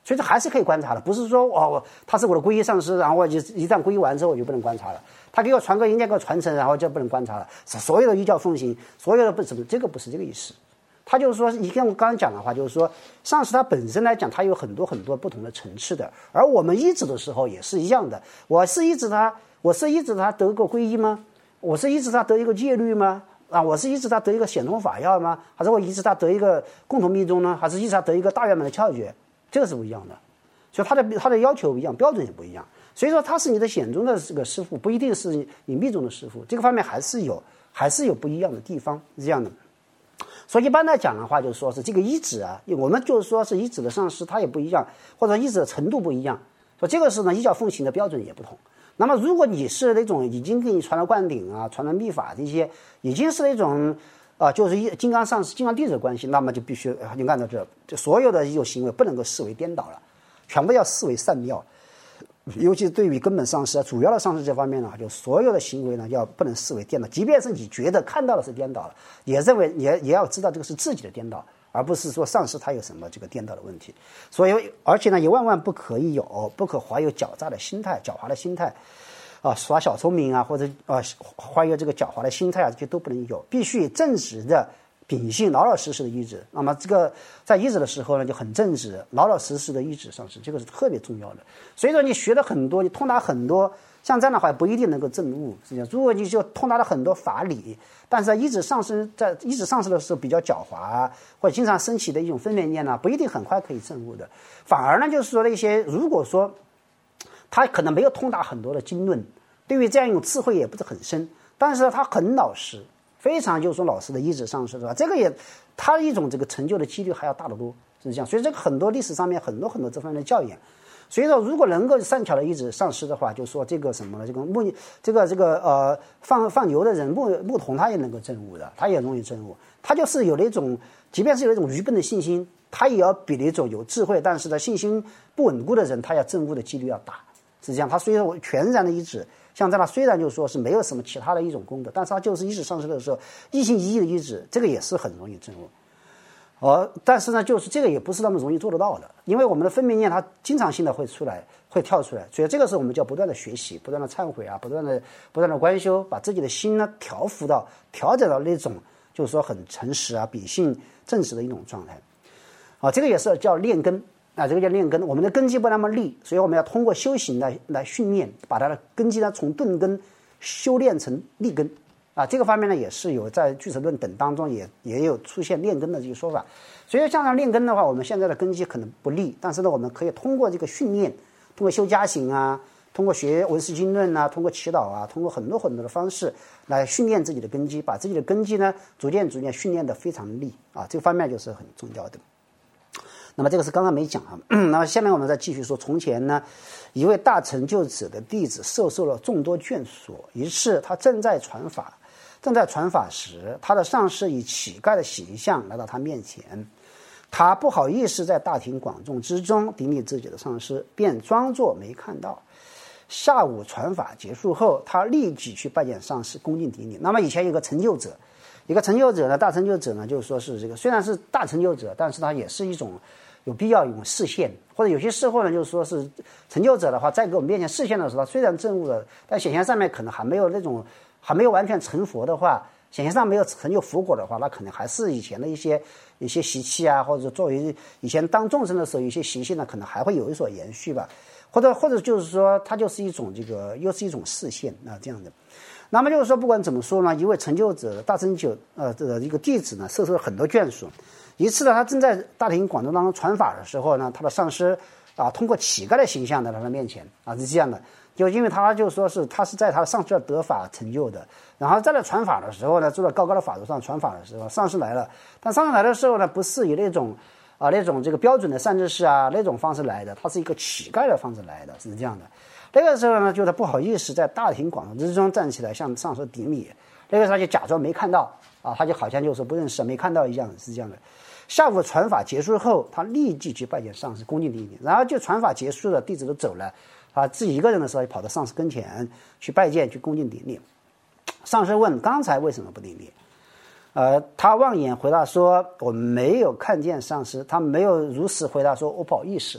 所以这还是可以观察的，不是说哦他是我的皈依上师，然后我就一旦皈依完之后我就不能观察了，他给我传个人家给我传承，然后就不能观察了，所有的依教奉行，所有的不怎么，这个不是这个意思。他就是说，你跟我刚刚讲的话，就是说上师他本身来讲，他有很多很多不同的层次的，而我们依止的时候也是一样的。我是依止他，我是依止他得个皈依吗？我是依止他得一个戒律吗？啊，我是依止他得一个显通法要吗？还是我依止他得一个共同密宗呢？还是依止他得一个大圆满的窍诀？这个是不一样的。所以他的他的要求不一样，标准也不一样。所以说他是你的显宗的这个师傅，不一定是你密宗的师傅，这个方面还是有还是有不一样的地方，是这样的。所以一般来讲的话，就是说是这个依止啊，我们就是说是依止的上师，他也不一样，或者依止的程度不一样。说这个是呢，依教奉行的标准也不同。那么如果你是那种已经给你传了灌顶啊、传了密法这些，已经是那种啊、呃，就是一金刚上师、金刚弟子的关系，那么就必须你看到这，就所有的一种行为不能够视为颠倒了，全部要视为善妙。尤其是对于根本上师、主要的上师这方面呢，就所有的行为呢，要不能视为颠倒。即便是你觉得看到的是颠倒了，也认为也也要知道这个是自己的颠倒，而不是说上师他有什么这个颠倒的问题。所以，而且呢，也万万不可以有，不可怀有狡诈的心态、狡猾的心态，啊，耍小聪明啊，或者啊怀有这个狡猾的心态啊，这些都不能有，必须正直的秉性，老老实实的依止。那么这个在依止的时候呢，就很正直，老老实实的依止上师，这个是特别重要的。所以说你学了很多，你通达很多，像这样的话不一定能够证悟。实际上，如果你就通达了很多法理，但是在依止上师，在依止上师的时候比较狡猾，或者经常升起的一种分别念呢，不一定很快可以证悟的。反而呢，就是说那些如果说他可能没有通达很多的经论，对于这样一种智慧也不是很深，但是他很老实。非常就是说老师的依止上师，是吧？这个也，他一种这个成就的几率还要大得多，是这样。所以这个很多历史上面很多很多这方面的教研。所以说，如果能够善巧的依止上师的话，就说这个什么呢？这个木这个这个呃放放牛的人牧牧童他也能够证悟的，他也容易证悟。他就是有那种，即便是有一种愚笨的信心，他也要比那种有智慧但是呢信心不稳固的人，他要证悟的几率要大。是这样，他虽然我全然的依止。像这样，虽然就是说是没有什么其他的一种功德，但是他就是依止上师的时候，一心一意的依止，这个也是很容易证悟。而但是呢，就是这个也不是那么容易做得到的，因为我们的分别念它经常性的会出来，会跳出来，所以这个是我们就要不断的学习，不断的忏悔啊，不断的不断的观修，把自己的心呢调伏到调整到那种就是说很诚实啊、秉性正直的一种状态。啊，这个也是叫练根。啊，这个叫练根，我们的根基不那么利，所以我们要通过修行来来训练，把它的根基呢从钝根修炼成利根。啊，这个方面呢也是有在俱舍论等当中也也有出现练根的这个说法。所以像这样练根的话，我们现在的根基可能不利，但是呢，我们可以通过这个训练，通过修加行啊，通过学文思经论啊，通过祈祷啊，通过很多很多的方式来训练自己的根基，把自己的根基呢逐渐逐渐训练得非常利啊，这个方面就是很重要的。那么这个是刚刚没讲啊，那么下面我们再继续说。从前呢，一位大成就者的弟子受受了众多眷属，于是他正在传法，正在传法时，他的上师以乞丐的形象来到他面前，他不好意思在大庭广众之中顶礼自己的上师，便装作没看到。下午传法结束后，他立即去拜见上师，恭敬顶礼。那么以前有个成就者，一个成就者呢，大成就者呢，就是说是这个虽然是大成就者，但是他也是一种有必要有示现，或者有些时候呢，就是说是成就者的话，在给我们面前示现的时候，虽然证悟了，但显现上面可能还没有那种还没有完全成佛的话，显现上没有成就佛果的话，那可能还是以前的一些一些习气啊，或者作为以前当众生的时候，有些习气呢，可能还会有一所延续吧，或者或者就是说，它就是一种这个又是一种示现啊这样的。那么就是说，不管怎么说呢，一位成就者大成就呃这个一个弟子呢，受受了很多眷属。一次呢，他正在大庭广众当中传法的时候呢，他的上师啊，通过乞丐的形象来到他面前啊，是这样的。就因为他就说是他是在他上师的得法成就的，然后在那传法的时候呢，坐在高高的法座上传法的时候，上师来了，但上师来的时候呢，不是以那种啊那种这个标准的善知识啊那种方式来的，他是一个乞丐的方式来的，是这样的。那个时候呢，就他不好意思在大庭广众之中站起来向上师顶礼，那个时候他就假装没看到啊，他就好像就是不认识没看到一样，是这样的。下午传法结束后，他立即去拜见上师，恭敬顶礼。然后就传法结束了，弟子都走了，啊，自己一个人的时候，跑到上师跟前去拜见，去恭敬顶礼。上师问：刚才为什么不顶礼？呃，他望眼回答说：我没有看见上师。他没有如实回答说：我不好意思。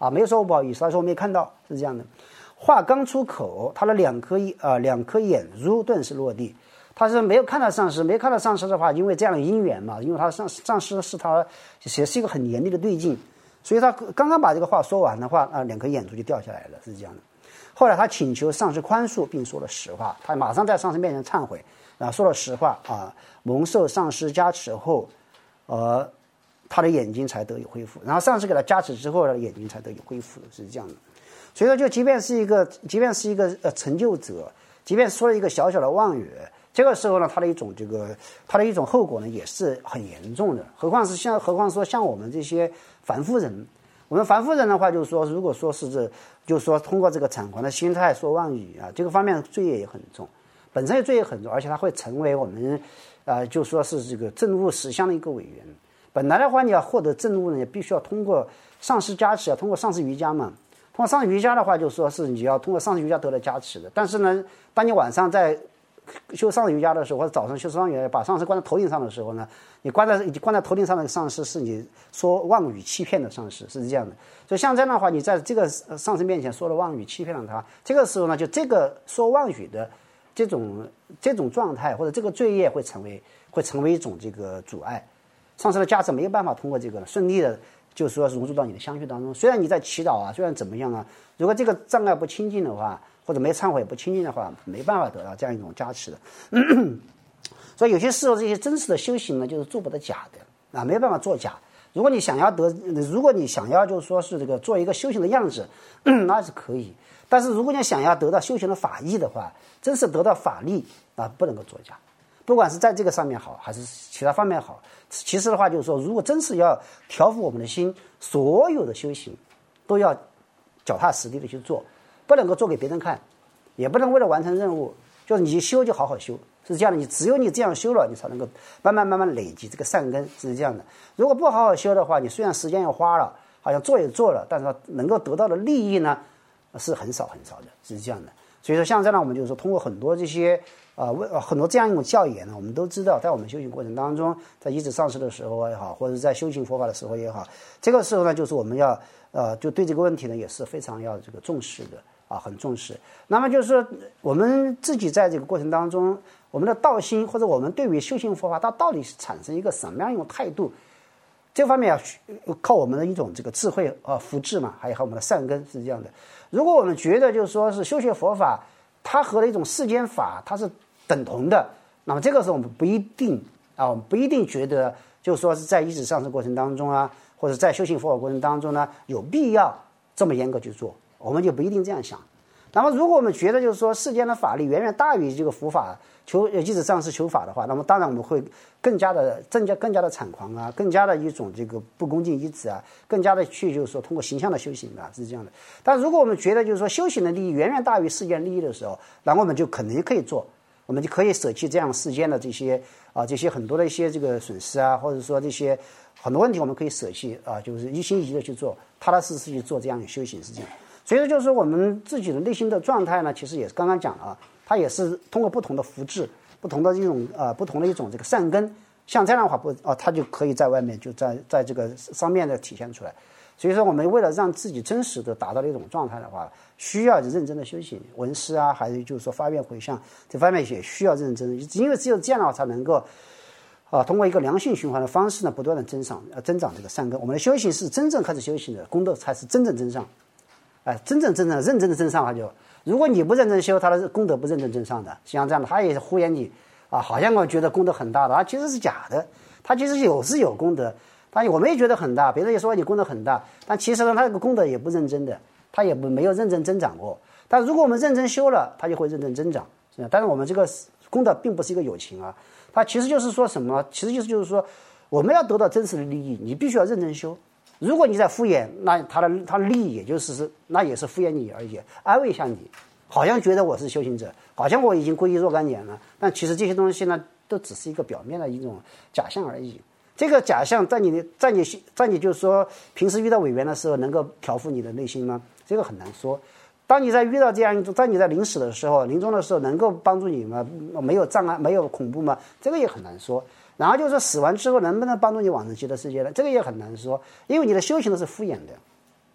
啊，没有说我不好意思，他说我没看到，是这样的。话刚出口，他的两颗啊、呃、两颗眼珠顿时落地。他是没有看到上师，没有看到上师的话，因为这样的因缘嘛，因为他上上师是他也是一个很严厉的对境，所以他刚刚把这个话说完的话，啊，两颗眼珠就掉下来了，是这样的。后来他请求上师宽恕，并说了实话，他马上在上师面前忏悔，啊，说了实话啊，蒙受上师加持后，呃，他的眼睛才得以恢复，然后上师给他加持之后呢，眼睛才得以恢复的，是这样的。所以说，就即便是一个，即便是一个呃成就者，即便说了一个小小的妄语。这个时候呢，他的一种这个，他的一种后果呢，也是很严重的。何况是像，何况说像我们这些凡夫人，我们凡夫人的话，就是说，如果说是这，就是说通过这个猖狂的心态说妄语啊，这个方面罪业也很重，本身罪业很重，而且他会成为我们，啊、呃，就说是这个证悟实相的一个委员。本来的话，你要获得证悟呢，也必须要通过上师加持，要通过上师瑜伽嘛。通过上师瑜伽的话，就说是你要通过上师瑜伽得到加持的。但是呢，当你晚上在修上师瑜伽的时候，或者早上修上师瑜伽，把上师关在头顶上的时候呢，你关在你关在头顶上的上师是你说妄语欺骗的上师，是这样的。所以像这样的话，你在这个上师面前说了妄语，欺骗了他，这个时候呢，就这个说妄语的这种这种状态或者这个罪业会成为会成为一种这个阻碍，上师的加持没有办法通过这个顺利的，就是说融入到你的相续当中。虽然你在祈祷啊，虽然怎么样啊，如果这个障碍不清净的话，或者没忏悔不清净的话，没办法得到这样一种加持的。所以有些时候这些真实的修行呢，就是做不得假的啊，没办法做假。如果你想要得，如果你想要就是说是这个做一个修行的样子，那是可以。但是如果你想要得到修行的法益的话，真是得到法力啊，不能够作假。不管是在这个上面好，还是其他方面好，其实的话就是说，如果真是要调伏我们的心，所有的修行都要脚踏实地的去做。不能够做给别人看，也不能为了完成任务，就是你修就好好修，是这样的。你只有你这样修了，你才能够慢慢慢慢累积这个善根，是这样的。如果不好好修的话，你虽然时间要花了，好像做也做了，但是能够得到的利益呢，是很少很少的，是这样的。所以说，像这样我们就是说，通过很多这些啊、呃，很多这样一种教言呢，我们都知道，在我们修行过程当中，在一直上师的时候也好，或者在修行佛法的时候也好，这个时候呢，就是我们要呃，就对这个问题呢，也是非常要这个重视的。啊，很重视。那么就是说，我们自己在这个过程当中，我们的道心或者我们对于修行佛法，它到底是产生一个什么样一种态度？这方面要靠我们的一种这个智慧啊、福智嘛，还有和我们的善根是这样的。如果我们觉得就是说是修学佛法，它和一种世间法它是等同的，那么这个时候我们不一定啊，我们不一定觉得就是说是在一直上师过程当中啊，或者在修行佛法过程当中呢，有必要这么严格去做。我们就不一定这样想。那么，如果我们觉得就是说世间的法力远远大于这个佛法求，即使上师求法的话，那么当然我们会更加的增加更加的猖狂啊，更加的一种这个不恭敬依止啊，更加的去就是说通过形象的修行啊，是这样的。但如果我们觉得就是说修行的利益远远大于世间利益的时候，那我们就可能可以做，我们就可以舍弃这样世间的这些啊这些很多的一些这个损失啊，或者说这些很多问题我们可以舍弃啊，就是一心一意的去做，踏踏实实去做这样的修行，是这样。所以说，就是说我们自己的内心的状态呢，其实也是刚刚讲了啊，它也是通过不同的福智、不同的一种呃、不同的一种这个善根，像这样的话不啊、呃，它就可以在外面就在在这个上面的体现出来。所以说，我们为了让自己真实的达到一种状态的话，需要认真的修行、闻思啊，还是就是说发愿回向这方面也需要认真，因为只有这样的话才能够啊，通过一个良性循环的方式呢，不断的增长呃增长这个善根。我们的修行是真正开始修行的功德才是真正增上。哎，真正真正认真的增上，他就如果你不认真修，他的功德不认真增上的，像这样的，他也是敷衍你啊，好像我觉得功德很大的，啊，其实是假的，他其实有是有功德，但我们也觉得很大，别人也说你功德很大，但其实呢，他这个功德也不认真的，他也不没有认真增长过。但如果我们认真修了，他就会认真增长。是吧？但是我们这个功德并不是一个友情啊，它其实就是说什么？其实就是就是说，我们要得到真实的利益，你必须要认真修。如果你在敷衍，那他的他的利益也就是是那也是敷衍你而已，安慰一下你，好像觉得我是修行者，好像我已经皈依若干年了，但其实这些东西呢，都只是一个表面的一种假象而已。这个假象在你在你在你就是说平时遇到委员的时候，能够调伏你的内心吗？这个很难说。当你在遇到这样一种，在你在临死的时候、临终的时候，能够帮助你吗？没有障碍，没有恐怖吗？这个也很难说。然后就是死完之后能不能帮助你往生极乐世界呢？这个也很难说，因为你的修行都是敷衍的，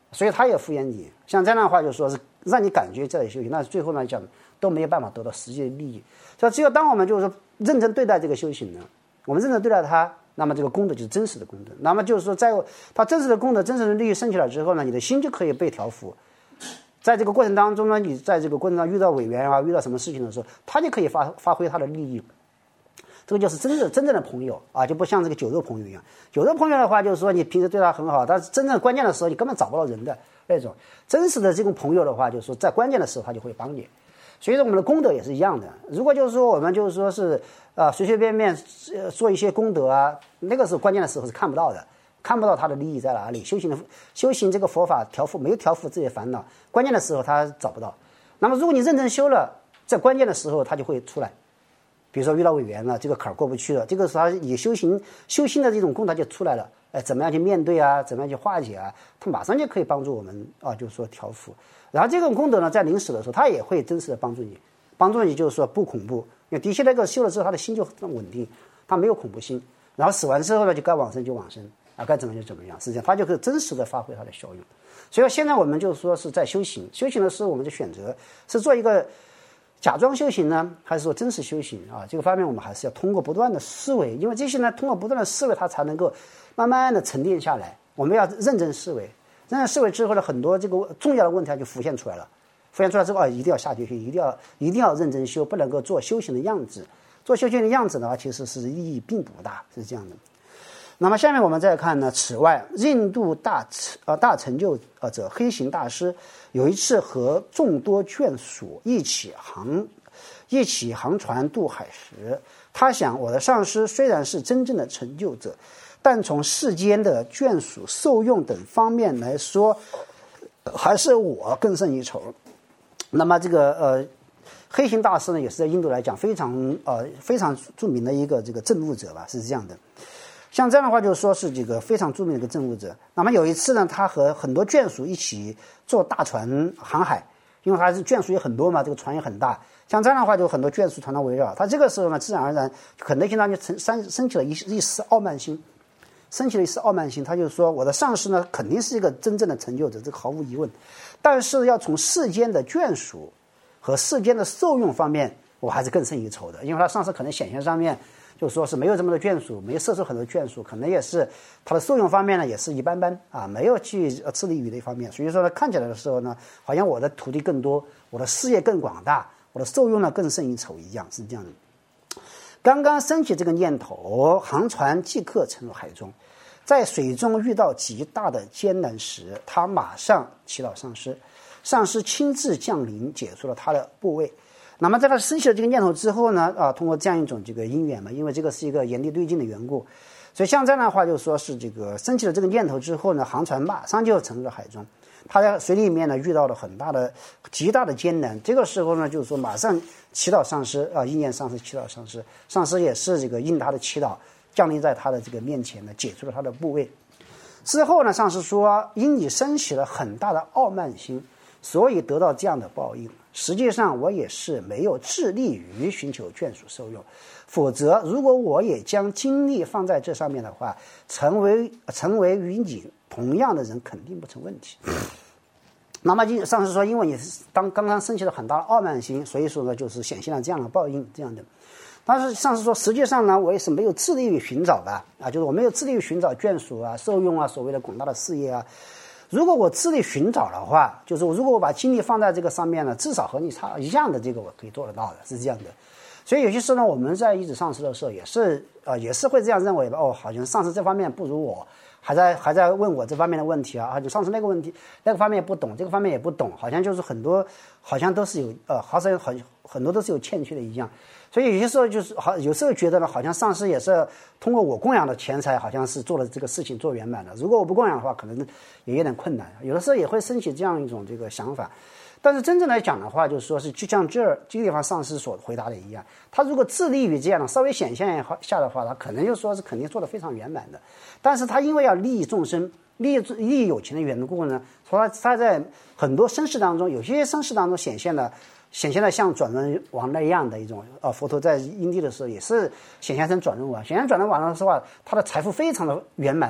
所以他也敷衍你。像这样的话，就说是让你感觉在修行，那最后来讲都没有办法得到实际的利益。所以只有当我们就是说认真对待这个修行呢，我们认真对待它，那么这个功德就是真实的功德。那么就是说，在它真实的功德、真实的利益升起来之后呢，你的心就可以被调伏。在这个过程当中呢，你在这个过程当中遇到委员啊，遇到什么事情的时候，他就可以发发挥他的利益。这个就是真正真正的朋友啊，就不像这个酒肉朋友一样。酒肉朋友的话，就是说你平时对他很好，但是真正关键的时候你根本找不到人的那种。真实的这种朋友的话，就是说在关键的时候他就会帮你。所以说我们的功德也是一样的。如果就是说我们就是说是啊随随便便呃做一些功德啊，那个是关键的时候是看不到的。看不到他的利益在哪里，修行的修行这个佛法调伏没有调伏自己的烦恼，关键的时候他找不到。那么如果你认真修了，在关键的时候他就会出来。比如说遇到委员了，这个坎儿过不去了，这个时候你修行修心的这种功德就出来了，哎，怎么样去面对啊，怎么样去化解啊，他马上就可以帮助我们啊，就是说调伏。然后这种功德呢，在临死的时候，他也会真实的帮助你，帮助你就是说不恐怖，因为的确那个修了之后，他的心就很稳定，他没有恐怖心，然后死完之后呢，就该往生就往生。啊，该怎么就怎么样，实际上它就可以真实的发挥它的效用。所以现在我们就说是在修行，修行的时候我们就选择是做一个假装修行呢，还是说真实修行啊？这个方面我们还是要通过不断的思维，因为这些呢，通过不断的思维，它才能够慢慢的沉淀下来。我们要认真思维，认真思维之后呢，很多这个重要的问题它就浮现出来了。浮现出来之后啊，一定要下决心，一定要一定要认真修，不能够做修行的样子。做修行的样子的话，其实是意义并不大，是这样的。那么下面我们再看呢，此外，印度大呃大成就呃者黑行大师有一次和众多眷属一起航一起航船渡海时，他想，我的上师虽然是真正的成就者，但从世间的眷属受用等方面来说，还是我更胜一筹。那么这个呃黑行大师呢，也是在印度来讲非常呃非常著名的一个这个证悟者吧，是这样的。像这样的话，就是说是这个非常著名的一个证悟者。那么有一次呢，他和很多眷属一起坐大船航海，因为他是眷属有很多嘛，这个船也很大。像这样的话，就很多眷属团团围绕他。这个时候呢，自然而然很多心当就升升起了一一丝傲慢心，升起了一丝傲慢心。他就说，我的上师呢，肯定是一个真正的成就者，这个毫无疑问。但是要从世间的眷属和世间的受用方面，我还是更胜一筹的，因为他上师可能显现上面。就说是没有这么多眷属，没有摄受很多眷属，可能也是它的受用方面呢也是一般般啊，没有去致力于这一方面。所以说呢，看起来的时候呢，好像我的土地更多，我的事业更广大，我的受用呢更胜一筹一样，是这样的。刚刚升起这个念头，航船即刻沉入海中，在水中遇到极大的艰难时，他马上祈祷上师，上师亲自降临，解除了他的部位。那么在他升起了这个念头之后呢，啊，通过这样一种这个因缘嘛，因为这个是一个原地对境的缘故，所以像这样的话，就说是这个升起了这个念头之后呢，航船马上就沉入了海中。他在水里面呢遇到了很大的、极大的艰难，这个时候呢，就是说马上祈祷上师啊，意念上师祈祷上师，上师也是这个应他的祈祷，降临在他的这个面前呢，解除了他的部位。之后呢，上师说，因你升起了很大的傲慢心，所以得到这样的报应。实际上我也是没有致力于寻求眷属受用，否则如果我也将精力放在这上面的话，成为成为与你同样的人肯定不成问题。那么上师说，因为你当刚刚升起了很大的傲慢心，所以说呢就是显现了这样的报应，这样的。但是上师说，实际上呢我也是没有致力于寻找的啊，就是我没有致力于寻找眷属啊、受用啊、所谓的广大的事业啊。如果我致力寻找的话，就是如果我把精力放在这个上面呢，至少和你差一样的这个我可以做得到的，是这样的。所以有些时候呢，我们在一直上师的时候也是呃也是会这样认为吧，哦，好像上师这方面不如我，还在还在问我这方面的问题啊，啊，就上师那个问题那个方面也不懂，这个方面也不懂，好像就是很多好像都是有呃好像很很多都是有欠缺的一样。所以有些时候就是好，有时候觉得呢，好像上师也是通过我供养的钱财，好像是做了这个事情做圆满了。如果我不供养的话，可能也有点困难。有的时候也会升起这样一种这个想法。但是真正来讲的话，就是说是就像这儿这个地方上师所回答的一样，他如果致力于这样的稍微显现一下的话，他可能就说是肯定做得非常圆满的。但是他因为要利益众生、利益利益有情的缘故呢，所以他在很多生事当中，有些生事当中显现了。显现了像转轮王那样的一种呃，佛陀在因地的时候也是显现成转轮王，显现转轮王的话，他的财富非常的圆满，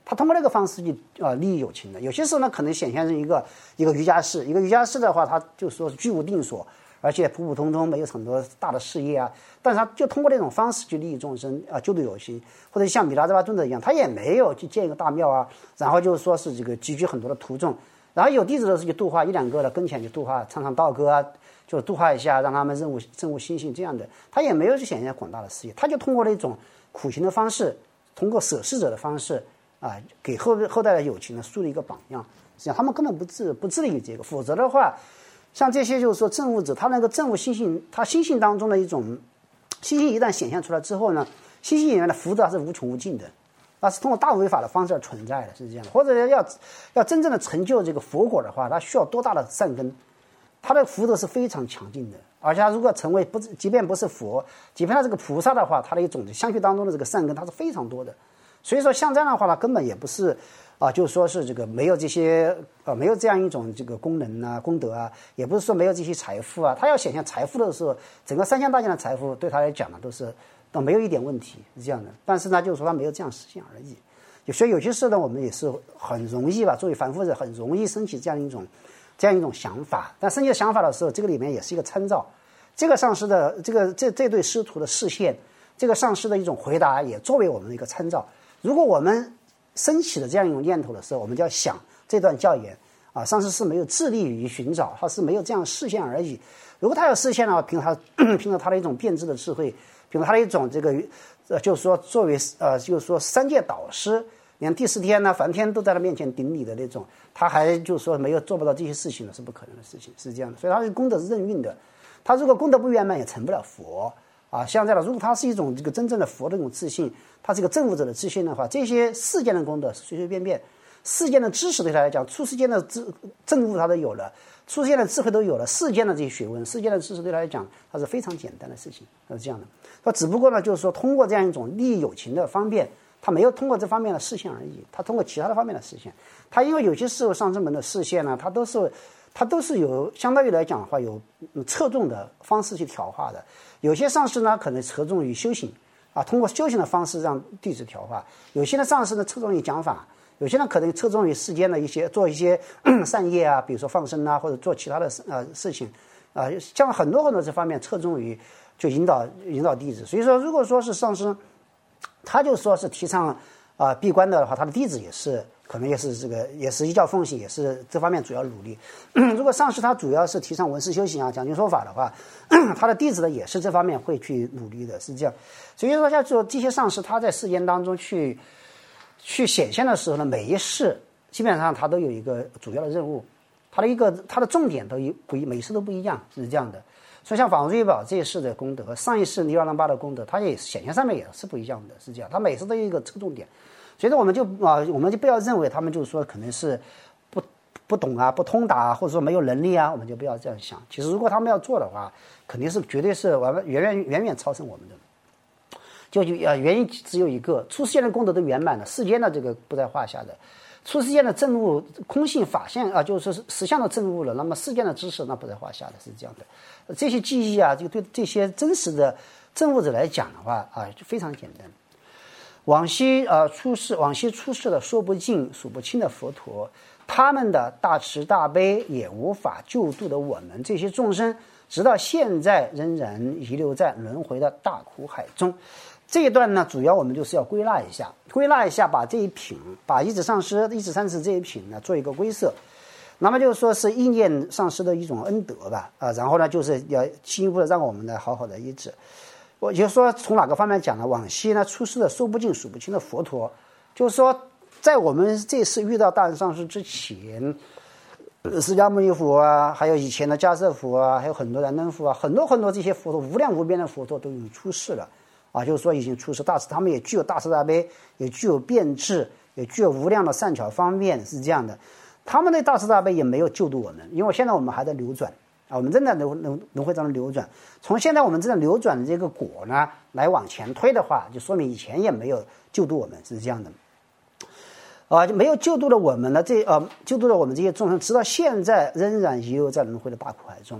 他通过那个方式去呃利益有情的。有些时候呢，可能显现成一个一个瑜伽士，一个瑜伽士的话，他就说是居无定所，而且普普通通，没有很多大的事业啊，但是他就通过这种方式去利益众生啊，救度有情，或者像米拉扎巴尊者一样，他也没有去建一个大庙啊，然后就是说是这个集聚很多的徒众，然后有弟子的是去度化一两个的跟前去度化，唱唱道歌啊，就度化一下，让他们任务任务心性这样的，他也没有去显现广大的事业，他就通过那种苦行的方式，通过舍施者的方式啊，给后后代的有情呢树立一个榜样。实际上他们根本不致不致力于这个，否则的话，像这些就是说证悟者，他那个证悟心性，他心性当中的一种心性一旦显现出来之后呢，心性里面的福德是无穷无尽的，那是通过大无为法的方式而存在的，是这样的。或者要要真正的成就这个佛果的话，他需要多大的善根，他的福德是非常强劲的。而且他如果成为不，即便不是佛，即便他是个菩萨的话，他的一种相续当中的这个善根，它是非常多的。所以说，像这样的话呢，根本也不是啊，就是说是这个没有这些呃，没有这样一种这个功能啊、功德啊，也不是说没有这些财富啊。他要显现财富的时候，整个三千大千的财富对他来讲呢，都是都没有一点问题，是这样的。但是呢，就是说他没有这样实现而已。所以有些事呢，我们也是很容易吧，作为凡夫者很容易升起这样一种。这样一种想法，但升起想法的时候，这个里面也是一个参照。这个上师的这个这这对师徒的示现，这个上师的一种回答，也作为我们的一个参照。如果我们升起了这样一种念头的时候，我们就要想这段教言啊，上师是没有致力于寻找，他是没有这样示现而已。如果他有示现的话，凭他凭着他的一种辩知的智慧，凭着他的一种这个呃，就是说作为呃，就是说三界导师。连第四天呢，梵天都在他面前顶礼的那种，他还就是说没有做不到这些事情呢，是不可能的事情，是这样的。所以他的功德是任运的，他如果功德不圆满，也成不了佛啊。像这样的，如果他是一种这个真正的佛的这种自信，他是一个证悟者的自信的话，这些世间的功德是随随便便，世间的知识对他来讲，出世间的知证悟他都有了，出世间的智慧都有了，世间的这些学问，世间的知识对他来讲，它是非常简单的事情，是这样的。他只不过呢，就是说通过这样一种利益有情的方便。他没有通过这方面的视线而已，他通过其他的方面的视线。他因为有些时候上师门的视线呢，他都是他都是有相当于来讲的话有侧重的方式去调化的。有些上师呢可能侧重于修行啊，通过修行的方式让弟子调化；有些的上师呢侧重于讲法；有些呢可能侧重于世间的一些做一些善业啊，比如说放生啊，或者做其他的呃事情啊，像很多很多这方面侧重于就引导引导弟子。所以说，如果说是上师。他就说是提倡啊、呃、闭关的话，他的弟子也是可能也是这个也是依教奉行，也是这方面主要努力。如果上师他主要是提倡闻思修行啊、讲经说法的话，他的弟子呢也是这方面会去努力的，是这样。所以说，像说这些上师他在世间当中去去显现的时候呢，每一世基本上他都有一个主要的任务，他的一个他的重点都一不一，每一世都不一样，是这样的。所以像法王瑞宝这一世的功德和上一世尼尔朗巴的功德，它也显现上面也是不一样的，是这样。它每次都有一个侧重点，所以说我们就啊、呃，我们就不要认为他们就是说可能是不不懂啊、不通达啊，或者说没有能力啊，我们就不要这样想。其实如果他们要做的话，肯定是绝对是完远远远远超胜我们的。就就呃原因只有一个，出世间的功德都圆满了，世间的这个不在话下的。出世间的证悟空性法相啊，就是说实相的证悟了，那么世间的知识那不在话下的，是这样的。这些记忆啊，就对这些真实的证悟者来讲的话啊，就非常简单。往昔啊出世，往昔出世的说不尽数不清的佛陀，他们的大慈大悲也无法救度的我们这些众生，直到现在仍然遗留在轮回的大苦海中。这一段呢，主要我们就是要归纳一下，归纳一下，把这一品，把一指上师、一指三师这一品呢做一个归摄。那么就是说是意念上师的一种恩德吧，啊，然后呢就是要进一步的让我们来好好的医治。我就说从哪个方面讲呢？往昔呢出世的说不尽数不清的佛陀，就是说在我们这次遇到大人上师之前，释迦牟尼佛啊，还有以前的迦叶佛啊，还有很多燃灯佛啊，很多很多这些佛陀，无量无边的佛陀都已经出世了。啊，就是说已经出世大慈，他们也具有大慈大悲，也具有辩智，也具有无量的善巧方便，是这样的。他们的大慈大悲也没有救度我们，因为现在我们还在流转啊，我们正在轮轮轮回当中流转。从现在我们正在流转的这个果呢，来往前推的话，就说明以前也没有救度我们，是这样的。啊，就没有救度了我们呢，这呃救度了我们这些众生，直到现在仍然遗留在轮回的大苦海中。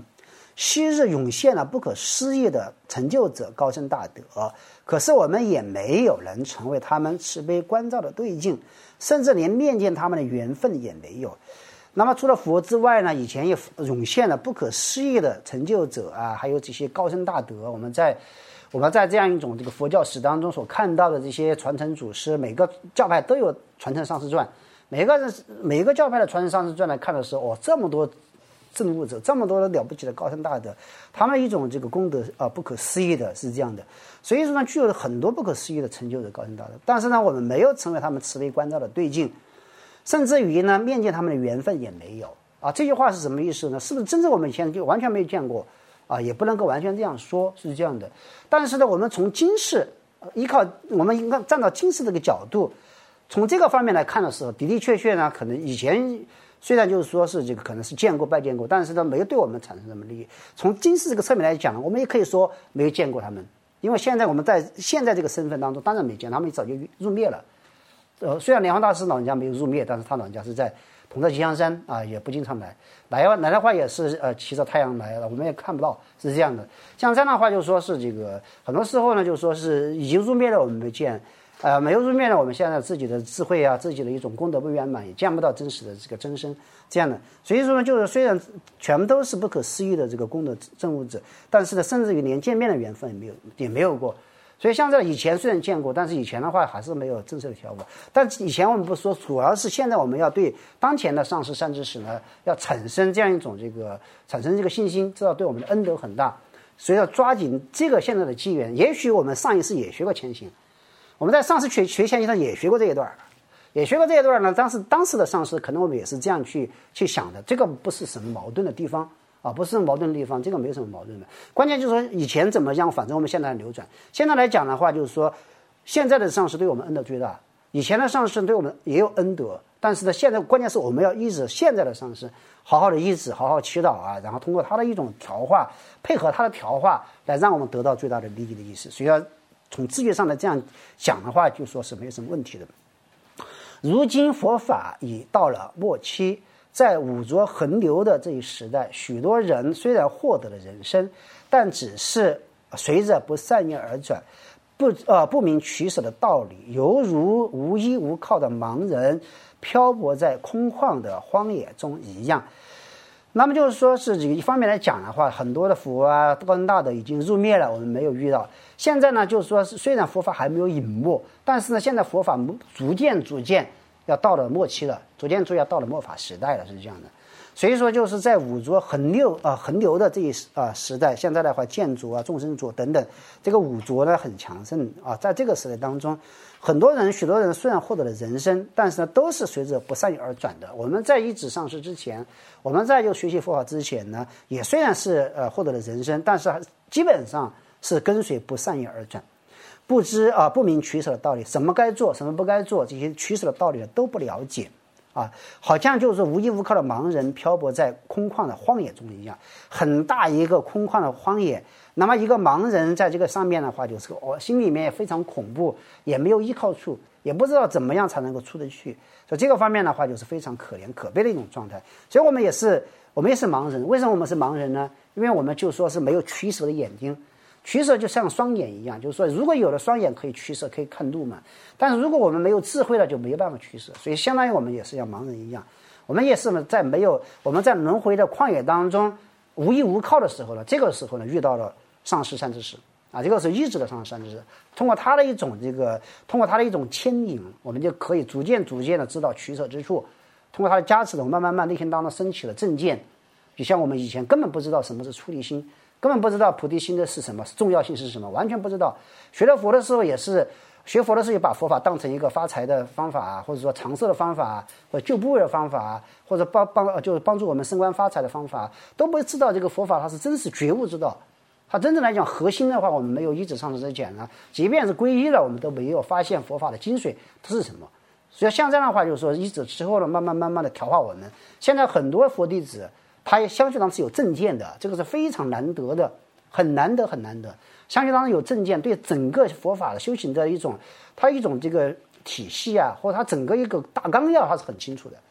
昔日涌现了不可思议的成就者高深大德，可是我们也没有人成为他们慈悲关照的对境，甚至连面见他们的缘分也没有。那么除了佛之外呢，以前也涌现了不可思议的成就者啊，还有这些高深大德。我们在我们在这样一种这个佛教史当中所看到的这些传承祖师，每个教派都有传承上师传，每个人每一个教派的传承上师传来看的时候，哦，这么多证悟者，这么多的了不起的高深大德，他们一种这个功德啊、呃、不可思议的，是这样的。所以说呢，具有很多不可思议的成就的高深大德，但是呢，我们没有成为他们慈悲关照的对境，甚至于呢，面见他们的缘分也没有啊。这句话是什么意思呢？是不是真正我们以前就完全没有见过啊？也不能够完全这样说，是这样的。但是呢，我们从今世依靠我们应该站到今世这个角度，从这个方面来看的时候，的的确确呢，可能以前。虽然就是说是这个可能是见过拜见过，但是呢没有对我们产生什么利益。从今世这个侧面来讲，我们也可以说没有见过他们，因为现在我们在现在这个身份当中，当然没见，他们早就入灭了。呃，虽然莲花大师老人家没有入灭，但是他老人家是在同在吉祥山啊，也不经常来。来来的话也是呃骑着太阳来了，我们也看不到，是这样的。像这样的话，就说是这个很多时候呢，就说是已经入灭了，我们没见。呃，没有入灭呢，我们现在自己的智慧啊，自己的一种功德不圆满，也见不到真实的这个真身，这样的。所以说呢，就是虽然全都是不可思议的这个功德证悟者，但是呢，甚至于连见面的缘分也没有，也没有过。所以像这以前虽然见过，但是以前的话还是没有正式的调伏。但以前我们不说，主要是现在我们要对当前的上师善知识呢，要产生这样一种这个产生这个信心，知道对我们的恩德很大，所以要抓紧这个现在的机缘。也许我们上一世也学过前行。我们在上师学学前行上也学过这一段，也学过这一段呢。当时当时的上师可能我们也是这样去去想的，这个不是什么矛盾的地方啊，不是矛盾的地方，这个没什么矛盾的。关键就是说以前怎么样，反正我们现在流转。现在来讲的话，就是说现在的上师对我们恩德最大，以前的上师对我们也有恩德，但是呢，现在关键是我们要依止现在的上师，好好的依止，好好祈祷啊，然后通过他的一种调化，配合他的调化，来让我们得到最大的利益的意思。所以要从智觉上的这样讲的话，就说是没有什么问题的。如今佛法已到了末期，在五浊横流的这一时代，许多人虽然获得了人生，但只是随着不善业而转，不呃不明取舍的道理，犹如无依无靠的盲人漂泊在空旷的荒野中一样。那么就是说是这个一方面来讲的话，很多的佛啊高深大德已经入灭了，我们没有遇到。现在呢，就是说是虽然佛法还没有隐没，但是呢，现在佛法逐渐逐渐要到了末期了，逐渐逐渐要到了末法时代了，是这样的。所以说就是在五浊横流啊、呃、横流的这一啊、呃、时代，现在的话见浊啊众生浊等等，这个五浊呢很强盛啊，在这个时代当中，很多人许多人虽然获得了人生，但是呢都是随着不善业而转的。我们在依止上师之前，我们在就学习佛法之前呢，也虽然是呃获得了人生，但是基本上是跟随不善业而转，不知啊、呃、不明取舍的道理，什么该做什么不该做，这些取舍的道理都不了解啊，好像就是无依无靠的盲人漂泊在空旷的荒野中一样，很大一个空旷的荒野。那么一个盲人在这个上面的话，就是我、哦、心里面也非常恐怖，也没有依靠处，也不知道怎么样才能够出得去。所以这个方面的话，就是非常可怜可悲的一种状态。所以我们也是我们也是盲人。为什么我们是盲人呢？因为我们就说是没有取舍的眼睛。取舍就像双眼一样，就是说如果有了双眼可以取舍，可以看路嘛。但是如果我们没有智慧了，就没有办法取舍。所以相当于我们也是像盲人一样，我们也是在没有我们在轮回的旷野当中无依无靠的时候呢，这个时候呢遇到了上师善知识啊，这个是意志的上师善知识，通过他的一种这个通过他的一种牵引，我们就可以逐渐逐渐的知道取舍之处。通过他的加持，我们慢慢慢内心当中升起了正见，就像我们以前根本不知道什么是出离心，根本不知道菩提心的是什么，重要性是什么，完全不知道。学了佛的时候也是学佛的时候，也把佛法当成一个发财的方法，或者说长寿的方法，或者救部位的方法，或者帮帮就是帮助我们升官发财的方法，都不知道这个佛法它是真实觉悟之道。它真正来讲核心的话，我们没有依止上师之前呢，即便是皈依了，我们都没有发现佛法的精髓它是什么。所以像这样的话，就是说依止之后呢，慢慢慢慢的调化我们。现在很多佛弟子他也相续当中是有正见的，这个是非常难得的，很难得很难得。相续当中有正见，对整个佛法的修行的一种，它一种这个体系啊，或者它整个一个大纲要，它是很清楚的。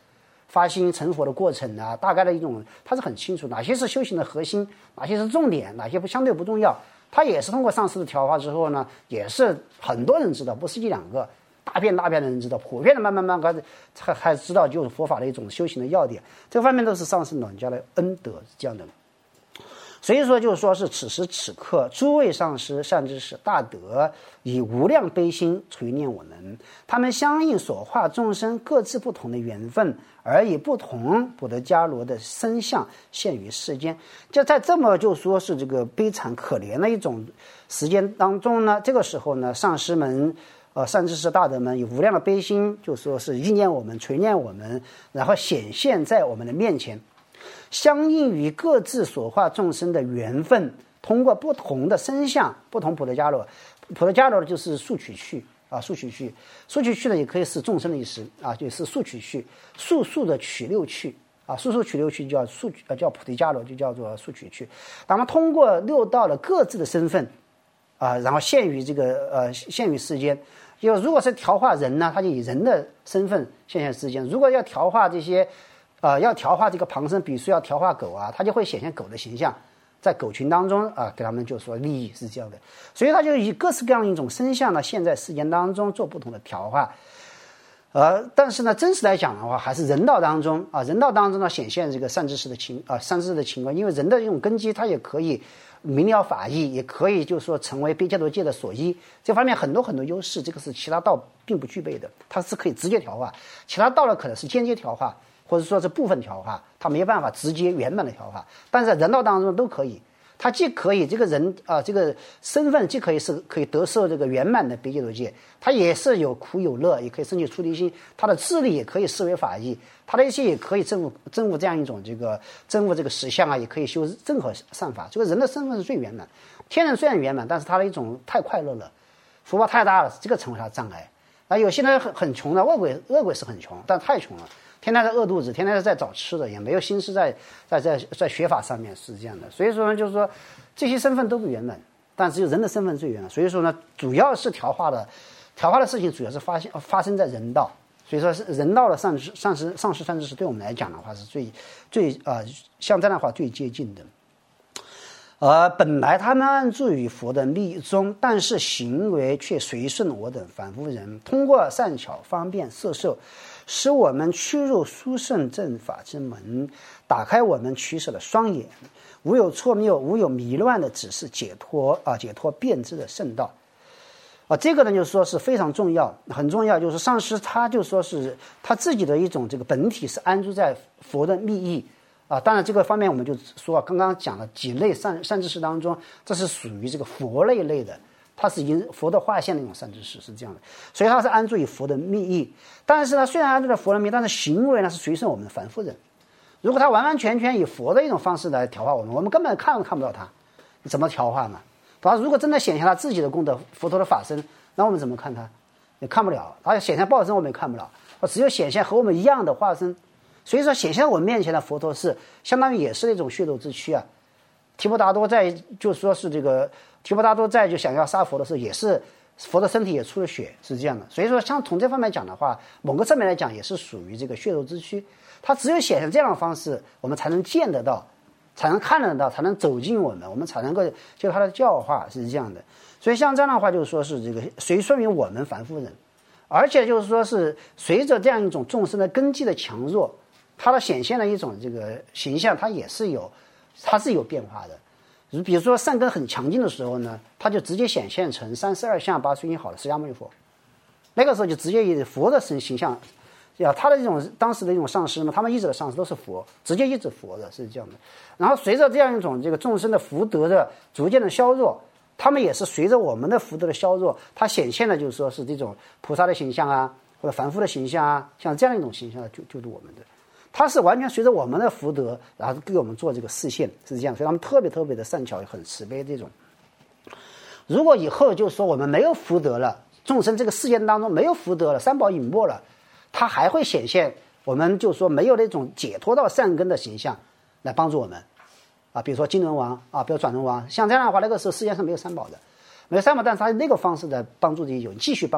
发心成佛的过程啊，大概的一种，他是很清楚哪些是修行的核心，哪些是重点，哪些不相对不重要。他也是通过上师的调化之后呢，也是很多人知道，不是一两个，大片大片的人知道，普遍的慢慢慢慢还还知道就是佛法的一种修行的要点，这方面都是上师老人家的恩德这样的。所以说，就是说是此时此刻，诸位上师、善知识、大德以无量悲心垂念我们，他们相应所化众生各自不同的缘分，而以不同补特伽罗的身相现于世间。就在这么就说是这个悲惨可怜的一种时间当中呢，这个时候呢，上师们、呃善知识大德们以无量的悲心，就说是意念我们、垂念我们，然后显现在我们的面前。相应于各自所化众生的缘分，通过不同的身相、不同补特伽罗，补特伽罗就是速取去啊，速取去，速取去呢也可以是众生的意思啊，就是速取去，速速的取六趣啊，速速取六趣叫速呃叫菩提伽罗，就叫做速取去。那么通过六道的各自的身份啊，然后现于这个呃现于世间。就如果是调化人呢，他就以人的身份现现世间；如果要调化这些。呃，要调化这个旁生，比如说要调化狗啊，它就会显现狗的形象，在狗群当中啊、呃，给他们就说利益是这样的，所以它就以各式各样一种身相呢，现在世间当中做不同的调化。呃，但是呢，真实来讲的话，还是人道当中啊，人道当中呢显现这个善知识的情啊，善知识的情况，因为人的这种根基，它也可以明了法义，也可以就是说成为悲伽罗界的所依，这方面很多很多优势，这个是其他道并不具备的，它是可以直接调化，其他道呢可能是间接调化。或者说是部分调化，它没有办法直接圆满的调化，但是在人道当中都可以。它既可以这个人啊、呃，这个身份既可以是可以得受这个圆满的悲伽罗界，它也是有苦有乐，也可以升起出离心，它的智力也可以视为法义，它的一些也可以证悟证悟这样一种这个证悟这个实相啊，也可以修任何善法。这个人的身份是最圆满，天人虽然圆满，但是他的一种太快乐了，福报太大了，这个成为他的障碍。那有些人很很穷的，恶鬼恶鬼是很穷，但太穷了。天天在饿肚子，天天在找吃的，也没有心思在在在在学法上面，是这样的。所以说呢，就是说这些身份都不圆满，但只有人的身份最圆满。所以说呢，主要是调化的，调化的事情主要是发现发生在人道。所以说是人道的上师上师上师善知识对我们来讲的话是最最呃像这样的话最接近的。而本来他们安住于佛的密中，但是行为却随顺我等凡夫人，通过善巧方便摄受，使我们趋入殊胜正法之门，打开我们取舍的双眼，无有错谬，无有迷乱的指示解脱啊，解脱辩知的圣道啊，这个呢就是说是非常重要，很重要。就是上师他就说是他自己的一种这个本体是安住在佛的密意。啊，当然这个方面我们就说，刚刚讲了几类善善知识当中，这是属于这个佛类类的，它是以佛的化现的一种善知识，是这样的，所以它是安住于佛的密意。但是呢，虽然安住在佛的密，但是行为呢是随顺我们的凡夫人。如果他完完全全以佛的一种方式来调化我们，我们根本看都看不到他，你怎么调化嘛？他如果真的显现他自己的功德，佛陀的法身，那我们怎么看他？也看不了。他显现报身，我们也看不了。只有显现和我们一样的化身。所以说显现在我们面前的佛陀是相当于也是那种血肉之躯啊。提婆达多在就说是这个提婆达多在就想要杀佛的时候，也是佛的身体也出了血，是这样的。所以说像从这方面讲的话，某个侧面来讲也是属于这个血肉之躯。它只有显现这样的方式，我们才能见得到，才能看得到，才能走进我们，我们才能够就他的教化，是这样的。所以像这样的话，就是说是这个随顺于我们凡夫人，而且就是说是随着这样一种众生的根基的强弱。它的显现的一种这个形象，它也是有，它是有变化的。比如说善根很强劲的时候呢，它就直接显现成三十二相八随因好的释迦牟尼佛，那个时候就直接以佛的形象，呀，他的这种当时的一种上师嘛，他们一直的上师都是佛，直接一指佛的，是这样的。然后随着这样一种这个众生的福德的逐渐的削弱，他们也是随着我们的福德的削弱，它显现的就是说是这种菩萨的形象啊，或者凡夫的形象啊，像这样一种形象救救度我们的。它是完全随着我们的福德，然后给我们做这个示现，是这样，所以他们特别特别的善巧，很慈悲这种。如果以后就是说我们没有福德了，众生这个世界当中没有福德了，三宝隐没了，它还会显现，我们就说没有那种解脱到善根的形象来帮助我们啊，比如说金轮王啊，比如转轮王，像这样的话，那个时候世界上没有三宝的，没有三宝，但是他那个方式的帮助就有继续帮助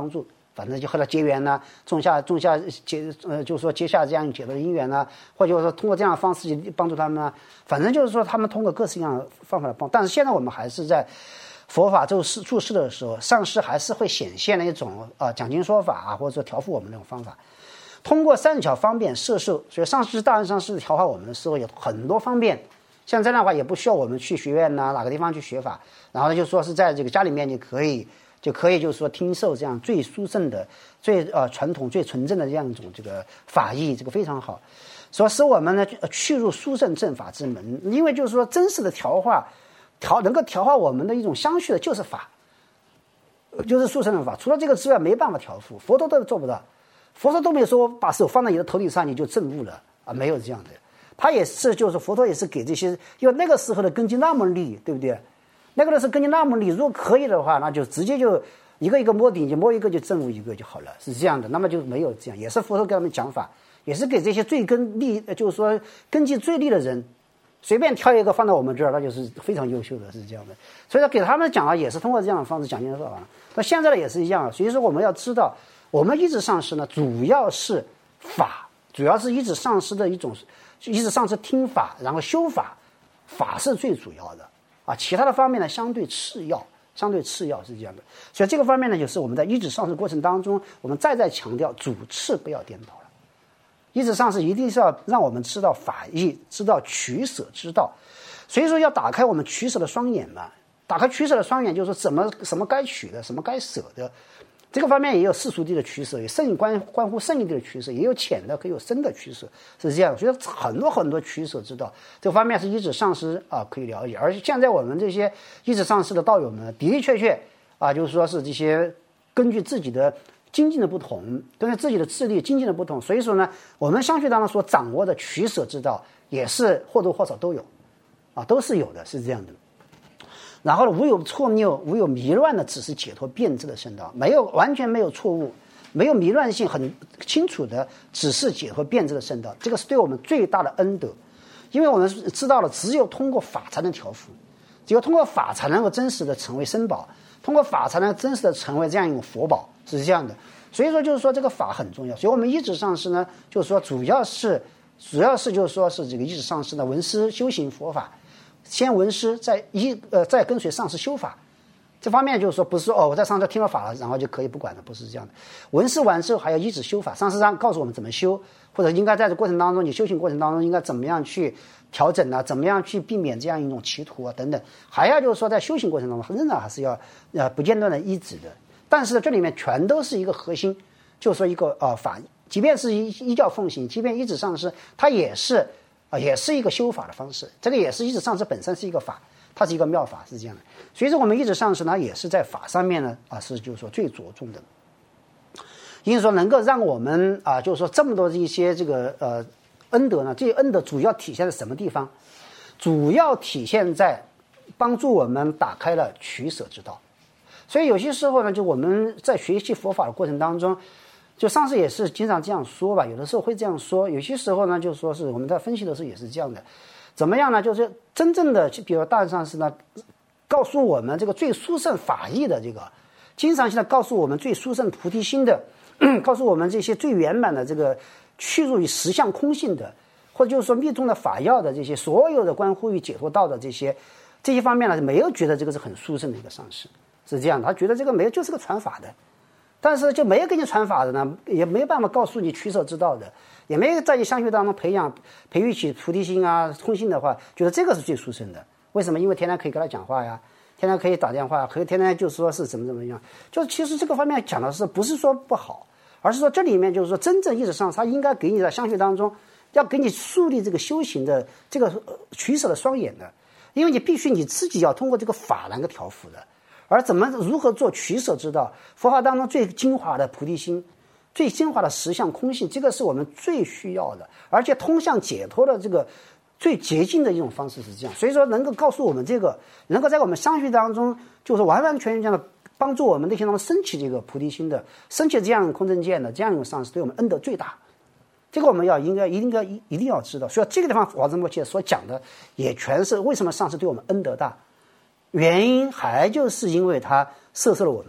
反正就和他结缘呐、啊，种下种下结呃，就是说结下这样解脱的因缘呐、啊，或者说通过这样的方式去帮助他们啊，反正就是说他们通过各式各样的方法来帮。但是现在我们还是在佛法注释注释的时候，上师还是会显现那一种啊讲经说法啊，或者说调伏我们那种方法。通过善巧方便摄受，所以上师大恩上师调化我们的时候有很多方便。像这样的话，也不需要我们去学院呐、啊，哪个地方去学法，然后呢，就说是在这个家里面就可以就可以就是说听受这样最殊胜的、最呃传统、最纯正的这样一种这个法义，这个非常好。所以使我们呢去入殊胜正法之门，因为就是说真实的调化，调能够调化我们的一种相续的就是法，就是殊胜的法。除了这个之外，没办法调伏，佛陀都做不到。佛陀都没有说把手放在你的头顶上你就证悟了啊，没有这样的。他也是，就是佛陀也是给这些，因为那个时候的根基那么利，对不对？那个的是根基那么利，如果可以的话，那就直接就一个一个摸顶，就摸一个就证悟一个就好了，是这样的。那么就没有这样，也是佛陀给他们讲法，也是给这些最根利，就是说根基最利的人，随便挑一个放到我们这儿，那就是非常优秀的，是这样的。所以说给他们讲了，也是通过这样的方式讲经说法。那现在呢也是一样，所以说我们要知道，我们一直上师呢，主要是法，主要是一直上师的一种。一直上师听法，然后修法，法是最主要的啊，其他的方面呢相对次要，相对次要是这样的。所以这个方面呢，就是我们在一直上师过程当中，我们再再强调主次不要颠倒了。一直上师一定是要让我们知道法义，知道取舍之道，所以说要打开我们取舍的双眼嘛。打开取舍的双眼，就是说怎么什么该取的，什么该舍的。这个方面也有世俗谛的取舍，也圣关关乎圣义谛的取舍，也有浅的，可以有深的取舍，是这样。所以很多很多取舍之道，这个方面是一指上师啊可以了解。而现在我们这些一指上师的道友们，的的确确啊，就是说是这些根据自己的精进的不同，根据自己的智力精进的不同，所以说呢，我们相续当中所掌握的取舍之道，也是或多或少都有，啊，都是有的，是这样的。然后呢，无有错谬，无有迷乱的，只是解脱辩证的圣道，没有完全没有错误，没有迷乱性，很清楚的，只是解脱辩证的圣道。这个是对我们最大的恩德，因为我们知道了，只有通过法才能调伏，只有通过法才能够真实的成为僧宝，通过法才能真实的成为这样一种佛宝，是这样的。所以说，就是说这个法很重要。所以我们一指上师呢，就是说主要是主要是就是说是这个一指上师的闻思修行佛法。先闻师，再一呃再跟随上师修法，这方面就是说不是说哦我在上师听了法了，然后就可以不管了，不是这样的。闻师完之后还要一直修法，上师上告诉我们怎么修，或者应该在这过程当中，你修行过程当中应该怎么样去调整啊，怎么样去避免这样一种歧途啊等等。还要就是说在修行过程当中，仍然还是要呃不间断的依止的。但是这里面全都是一个核心，就是说一个呃法，即便是依依教奉行，即便一直上师，它也是。啊，也是一个修法的方式，这个也是一直上师本身是一个法，它是一个妙法，是这样的。所以说我们一直上师呢，也是在法上面呢，啊，是就是说最着重的。因此说能够让我们啊，就是说这么多的一些这个呃恩德呢，这些恩德主要体现在什么地方？主要体现在帮助我们打开了取舍之道。所以有些时候呢，就我们在学习佛法的过程当中。就上次也是经常这样说吧，有的时候会这样说，有些时候呢，就说是我们在分析的时候也是这样的。怎么样呢？就是真正的，比如大上师呢，告诉我们这个最殊胜法义的这个，经常性的告诉我们最殊胜菩提心的，告诉我们这些最圆满的这个去入于实相空性的，或者就是说密宗的法要的这些所有的关乎于解脱道的这些这些方面呢，没有觉得这个是很殊胜的一个上师，是这样的，他觉得这个没有就是个传法的。但是就没有给你传法的呢，也没有办法告诉你取舍之道的，也没有在你相续当中培养培育起菩提心啊空性的话，觉得这个是最殊胜的。为什么？因为天天可以跟他讲话呀，天天可以打电话，可以天天就说是怎么怎么样。就其实这个方面讲的是不是说不好，而是说这里面就是说真正意识上他应该给你的相续当中，要给你树立这个修行的这个取舍的双眼的，因为你必须你自己要通过这个法来个调伏的。而怎么如何做取舍之道？佛法当中最精华的菩提心，最精华的实相空性，这个是我们最需要的，而且通向解脱的这个最捷径的一种方式是这样。所以说，能够告诉我们这个，能够在我们相续当中，就是完完全全的帮助我们内心当中升起这个菩提心的，升起这样空正见的这样一种上师，对我们恩德最大。这个我们要应该一定要一定要知道。所以这个地方华严经所讲的，也全是为什么上师对我们恩德大。原因还就是因为他摄受了我们，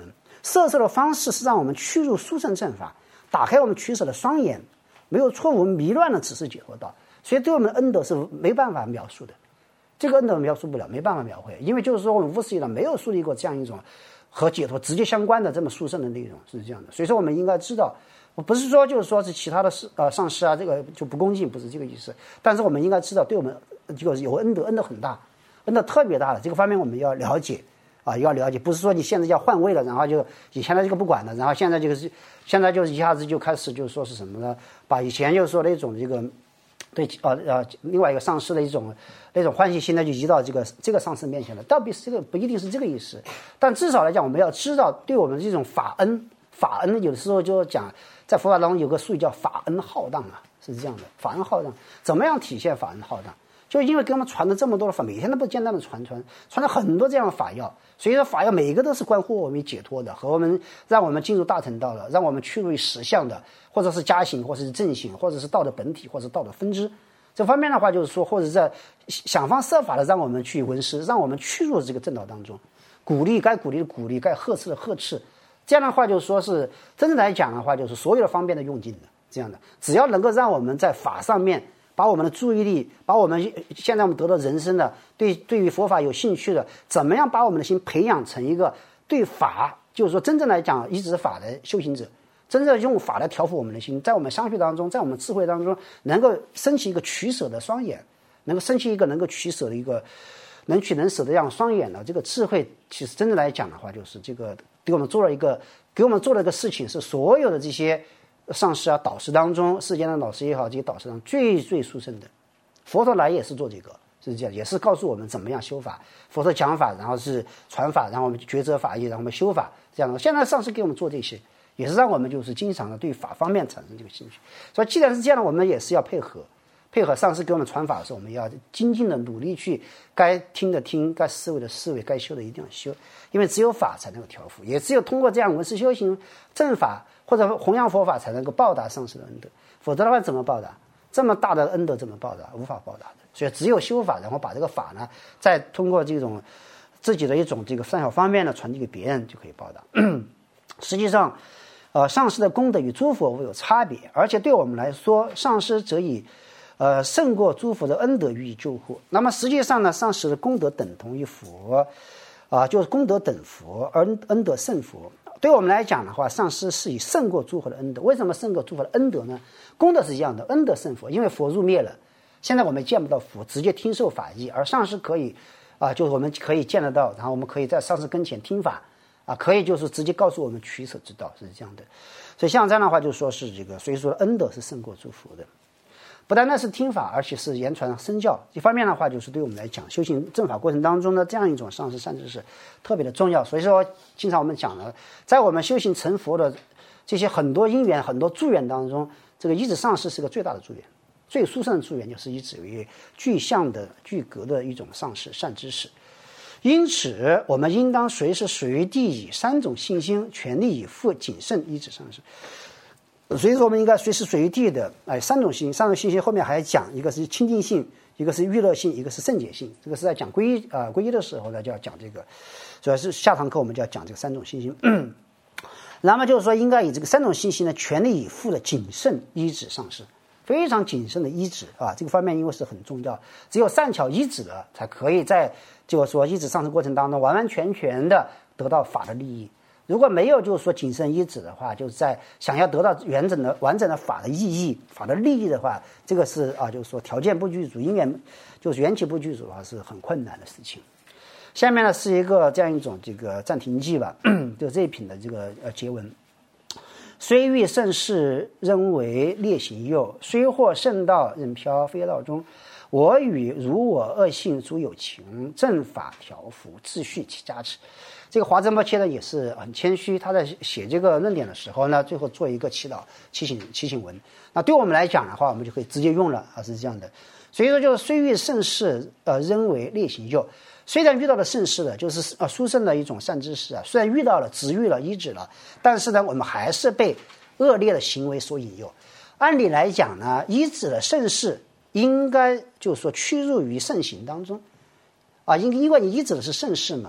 摄受的方式是让我们趋入殊胜正法，打开我们取舍的双眼，没有错误迷乱的只是解脱道。所以对我们的恩德是没办法描述的，这个恩德描述不了，没办法描绘，因为就是说我们无始以来没有树立过这样一种和解脱直接相关的这么殊胜的内容，是这样的。所以说我们应该知道，不是说就是说是其他的呃上师啊，这个就不恭敬，不是这个意思。但是我们应该知道，对我们这个有恩德，恩德很大，恩德特别大的这个方面我们要了解啊，要了解，不是说你现在要换位了，然后就以前的这个不管了，然后现在就是现在就是一下子就开始就是说是什么呢？把以前就是说那种这个。对，呃呃，另外一个上师的一种那种欢喜心呢，就移到这个这个上师面前了。倒不是这个，不一定是这个意思，但至少来讲，我们要知道，对我们这种法恩，法恩有的时候就讲，在佛法当中有个术语叫法恩浩荡啊，是这样的。法恩浩荡怎么样体现法恩浩荡？就因为给我们传了这么多的法，每天都不间断的传传，传了很多这样的法药，所以说法药每一个都是关乎我们解脱的，和我们让我们进入大乘道的，让我们趋入于实相的，或者是加行，或者是正行，或者是道的本体，或者是道的分支。这方面的话，就是说，或者在想方设法的让我们去闻思，让我们趋入这个正道当中，鼓励该鼓励的鼓励，该呵斥的呵斥。这样的话，就是说是真正来讲的话，就是所有的方面的用尽的这样的，只要能够让我们在法上面。把我们的注意力，把我们现在我们得到人生的对对于佛法有兴趣的，怎么样把我们的心培养成一个对法，就是说真正来讲依止法的修行者，真正用法来调伏我们的心，在我们商学当中，在我们智慧当中，能够升起一个取舍的双眼，能够升起一个能够取舍的一个能取能舍的这样双眼的这个智慧，其实真正来讲的话，就是这个给我们做了一个给我们做了一个事情，是所有的这些。上师啊，导师当中，世间的老师也好，这些导师当中最最殊胜的，佛陀来也是做这个，是这样，也是告诉我们怎么样修法。佛陀讲法，然后是传法，然后我们抉择法义，然后我们修法，这样的。现在上师给我们做这些，也是让我们就是经常的对法方面产生这个兴趣。所以既然是这样的，我们也是要配合，配合上师给我们传法的时候，我们要精进的努力去，该听的听，该思维的思维，该修的一定要修，因为只有法才能够调伏，也只有通过这样闻思修行正法。或者弘扬佛法才能够报答上师的恩德，否则的话怎么报答？这么大的恩德怎么报答？无法报答的。所以只有修法，然后把这个法呢，再通过这种自己的一种这个善巧方面的传递给别人，就可以报答。实际上，呃，上师的功德与诸佛无有差别，而且对我们来说，上师则以呃胜过诸佛的恩德予以救护。那么实际上呢，上师的功德等同于佛，啊、呃，就是功德等佛，恩恩德胜佛。对我们来讲的话，上师是以胜过诸佛的恩德。为什么胜过诸佛的恩德呢？功德是一样的，恩德胜佛，因为佛入灭了，现在我们见不到佛，直接听受法义，而上师可以，啊、呃，就是我们可以见得到，然后我们可以在上师跟前听法，啊、呃，可以就是直接告诉我们取舍之道，是这样的。所以像这样的话，就说是这个，所以说恩德是胜过诸佛的。不单单是听法，而且是言传身教。一方面的话，就是对我们来讲，修行正法过程当中的这样一种上师善知识特别的重要。所以说，经常我们讲了，在我们修行成佛的这些很多因缘、很多助缘当中，这个依止上师是个最大的助缘，最殊胜的助缘就是依止于具相的、具格的一种上师善知识。因此，我们应当随时随地以三种信心全力以赴谨慎依止上师。所以说，我们应该随时随地的，哎，三种信，三种信心后面还讲，一个是清净性，一个是娱乐性，一个是圣洁性。这个是在讲皈依啊、呃、皈依的时候呢，就要讲这个。主要是下堂课我们就要讲这个三种信心。那么就是说，应该以这个三种信心呢，全力以赴的谨慎依止上师，非常谨慎的依止啊，这个方面因为是很重要，只有善巧依止了，才可以在就是说依止上师过程当中完完全全的得到法的利益。如果没有就是说谨慎依止的话，就是在想要得到完整的完整的法的意义、法的利益的话，这个是啊，就是说条件不具足、因缘就是缘起不具足的话，是很困难的事情。下面呢是一个这样一种这个暂停记吧，就这一品的这个呃结文。虽欲盛世，仍为劣行右；虽获圣道，仍飘非道中。我与如我恶性诸有情，正法调伏，秩序其加持。这个华珍波切呢也是很谦虚，他在写这个论点的时候呢，最后做一个祈祷祈请祈请文。那对我们来讲的话，我们就可以直接用了啊，是这样的。所以说，就是虽遇盛世，呃，仍为劣行右。虽然遇到了盛世了，就是呃殊胜的一种善知识啊，虽然遇到了直遇了依止了，但是呢，我们还是被恶劣的行为所引诱。按理来讲呢，依止了盛世，应该就是说趋入于盛行当中啊，因因为你依止的是盛世嘛。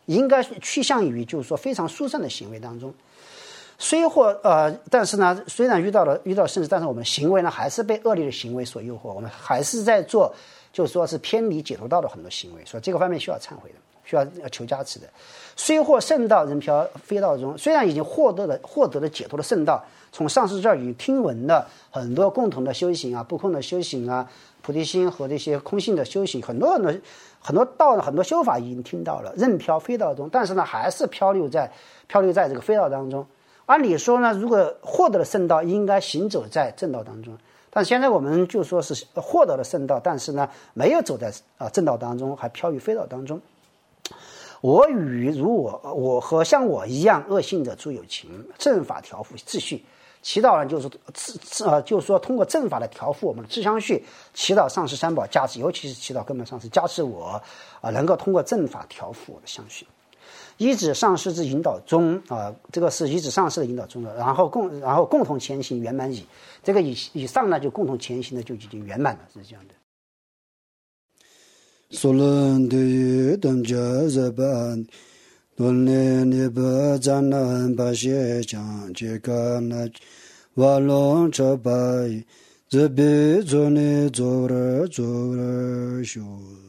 应该趋向于就是说非常殊胜的行为当中。虽或呃，但是呢，虽然遇到了遇到圣旨，但是我们行为呢还是被恶劣的行为所诱惑，我们还是在做，就是说是偏离解脱道的很多行为，所以这个方面需要忏悔的，需要求加持的。虽获圣道，人飘非道中。虽然已经获得了获得了解脱的圣道，从上师这儿已经听闻了很多共同的修行啊，不空的修行啊，菩提心和这些空性的修行，很多很多很多道很多修法已经听到了，任飘非道中，但是呢，还是漂流在漂流在这个非道当中。按理说呢，如果获得了圣道，应该行走在正道当中。但现在我们就说是获得了圣道，但是呢，没有走在啊正道当中，还飘于非道当中。我与如我，我和像我一样恶性的诸有情，正法调伏秩序。祈祷呢，就是呃，就是说通过正法来调伏我们的自相续，祈祷上师三宝加持，尤其是祈祷根本上师加持我啊、呃，能够通过正法调伏我的相续。依止上师之引导中啊、呃，这个是依止上师的引导中的，然后共然后共同前行圆满矣。这个以以上呢，就共同前行的就已经圆满了，是这样的。 索伦的等家日本，伦年的不占南巴些讲这个那瓦隆这白，这边做呢做了做了修。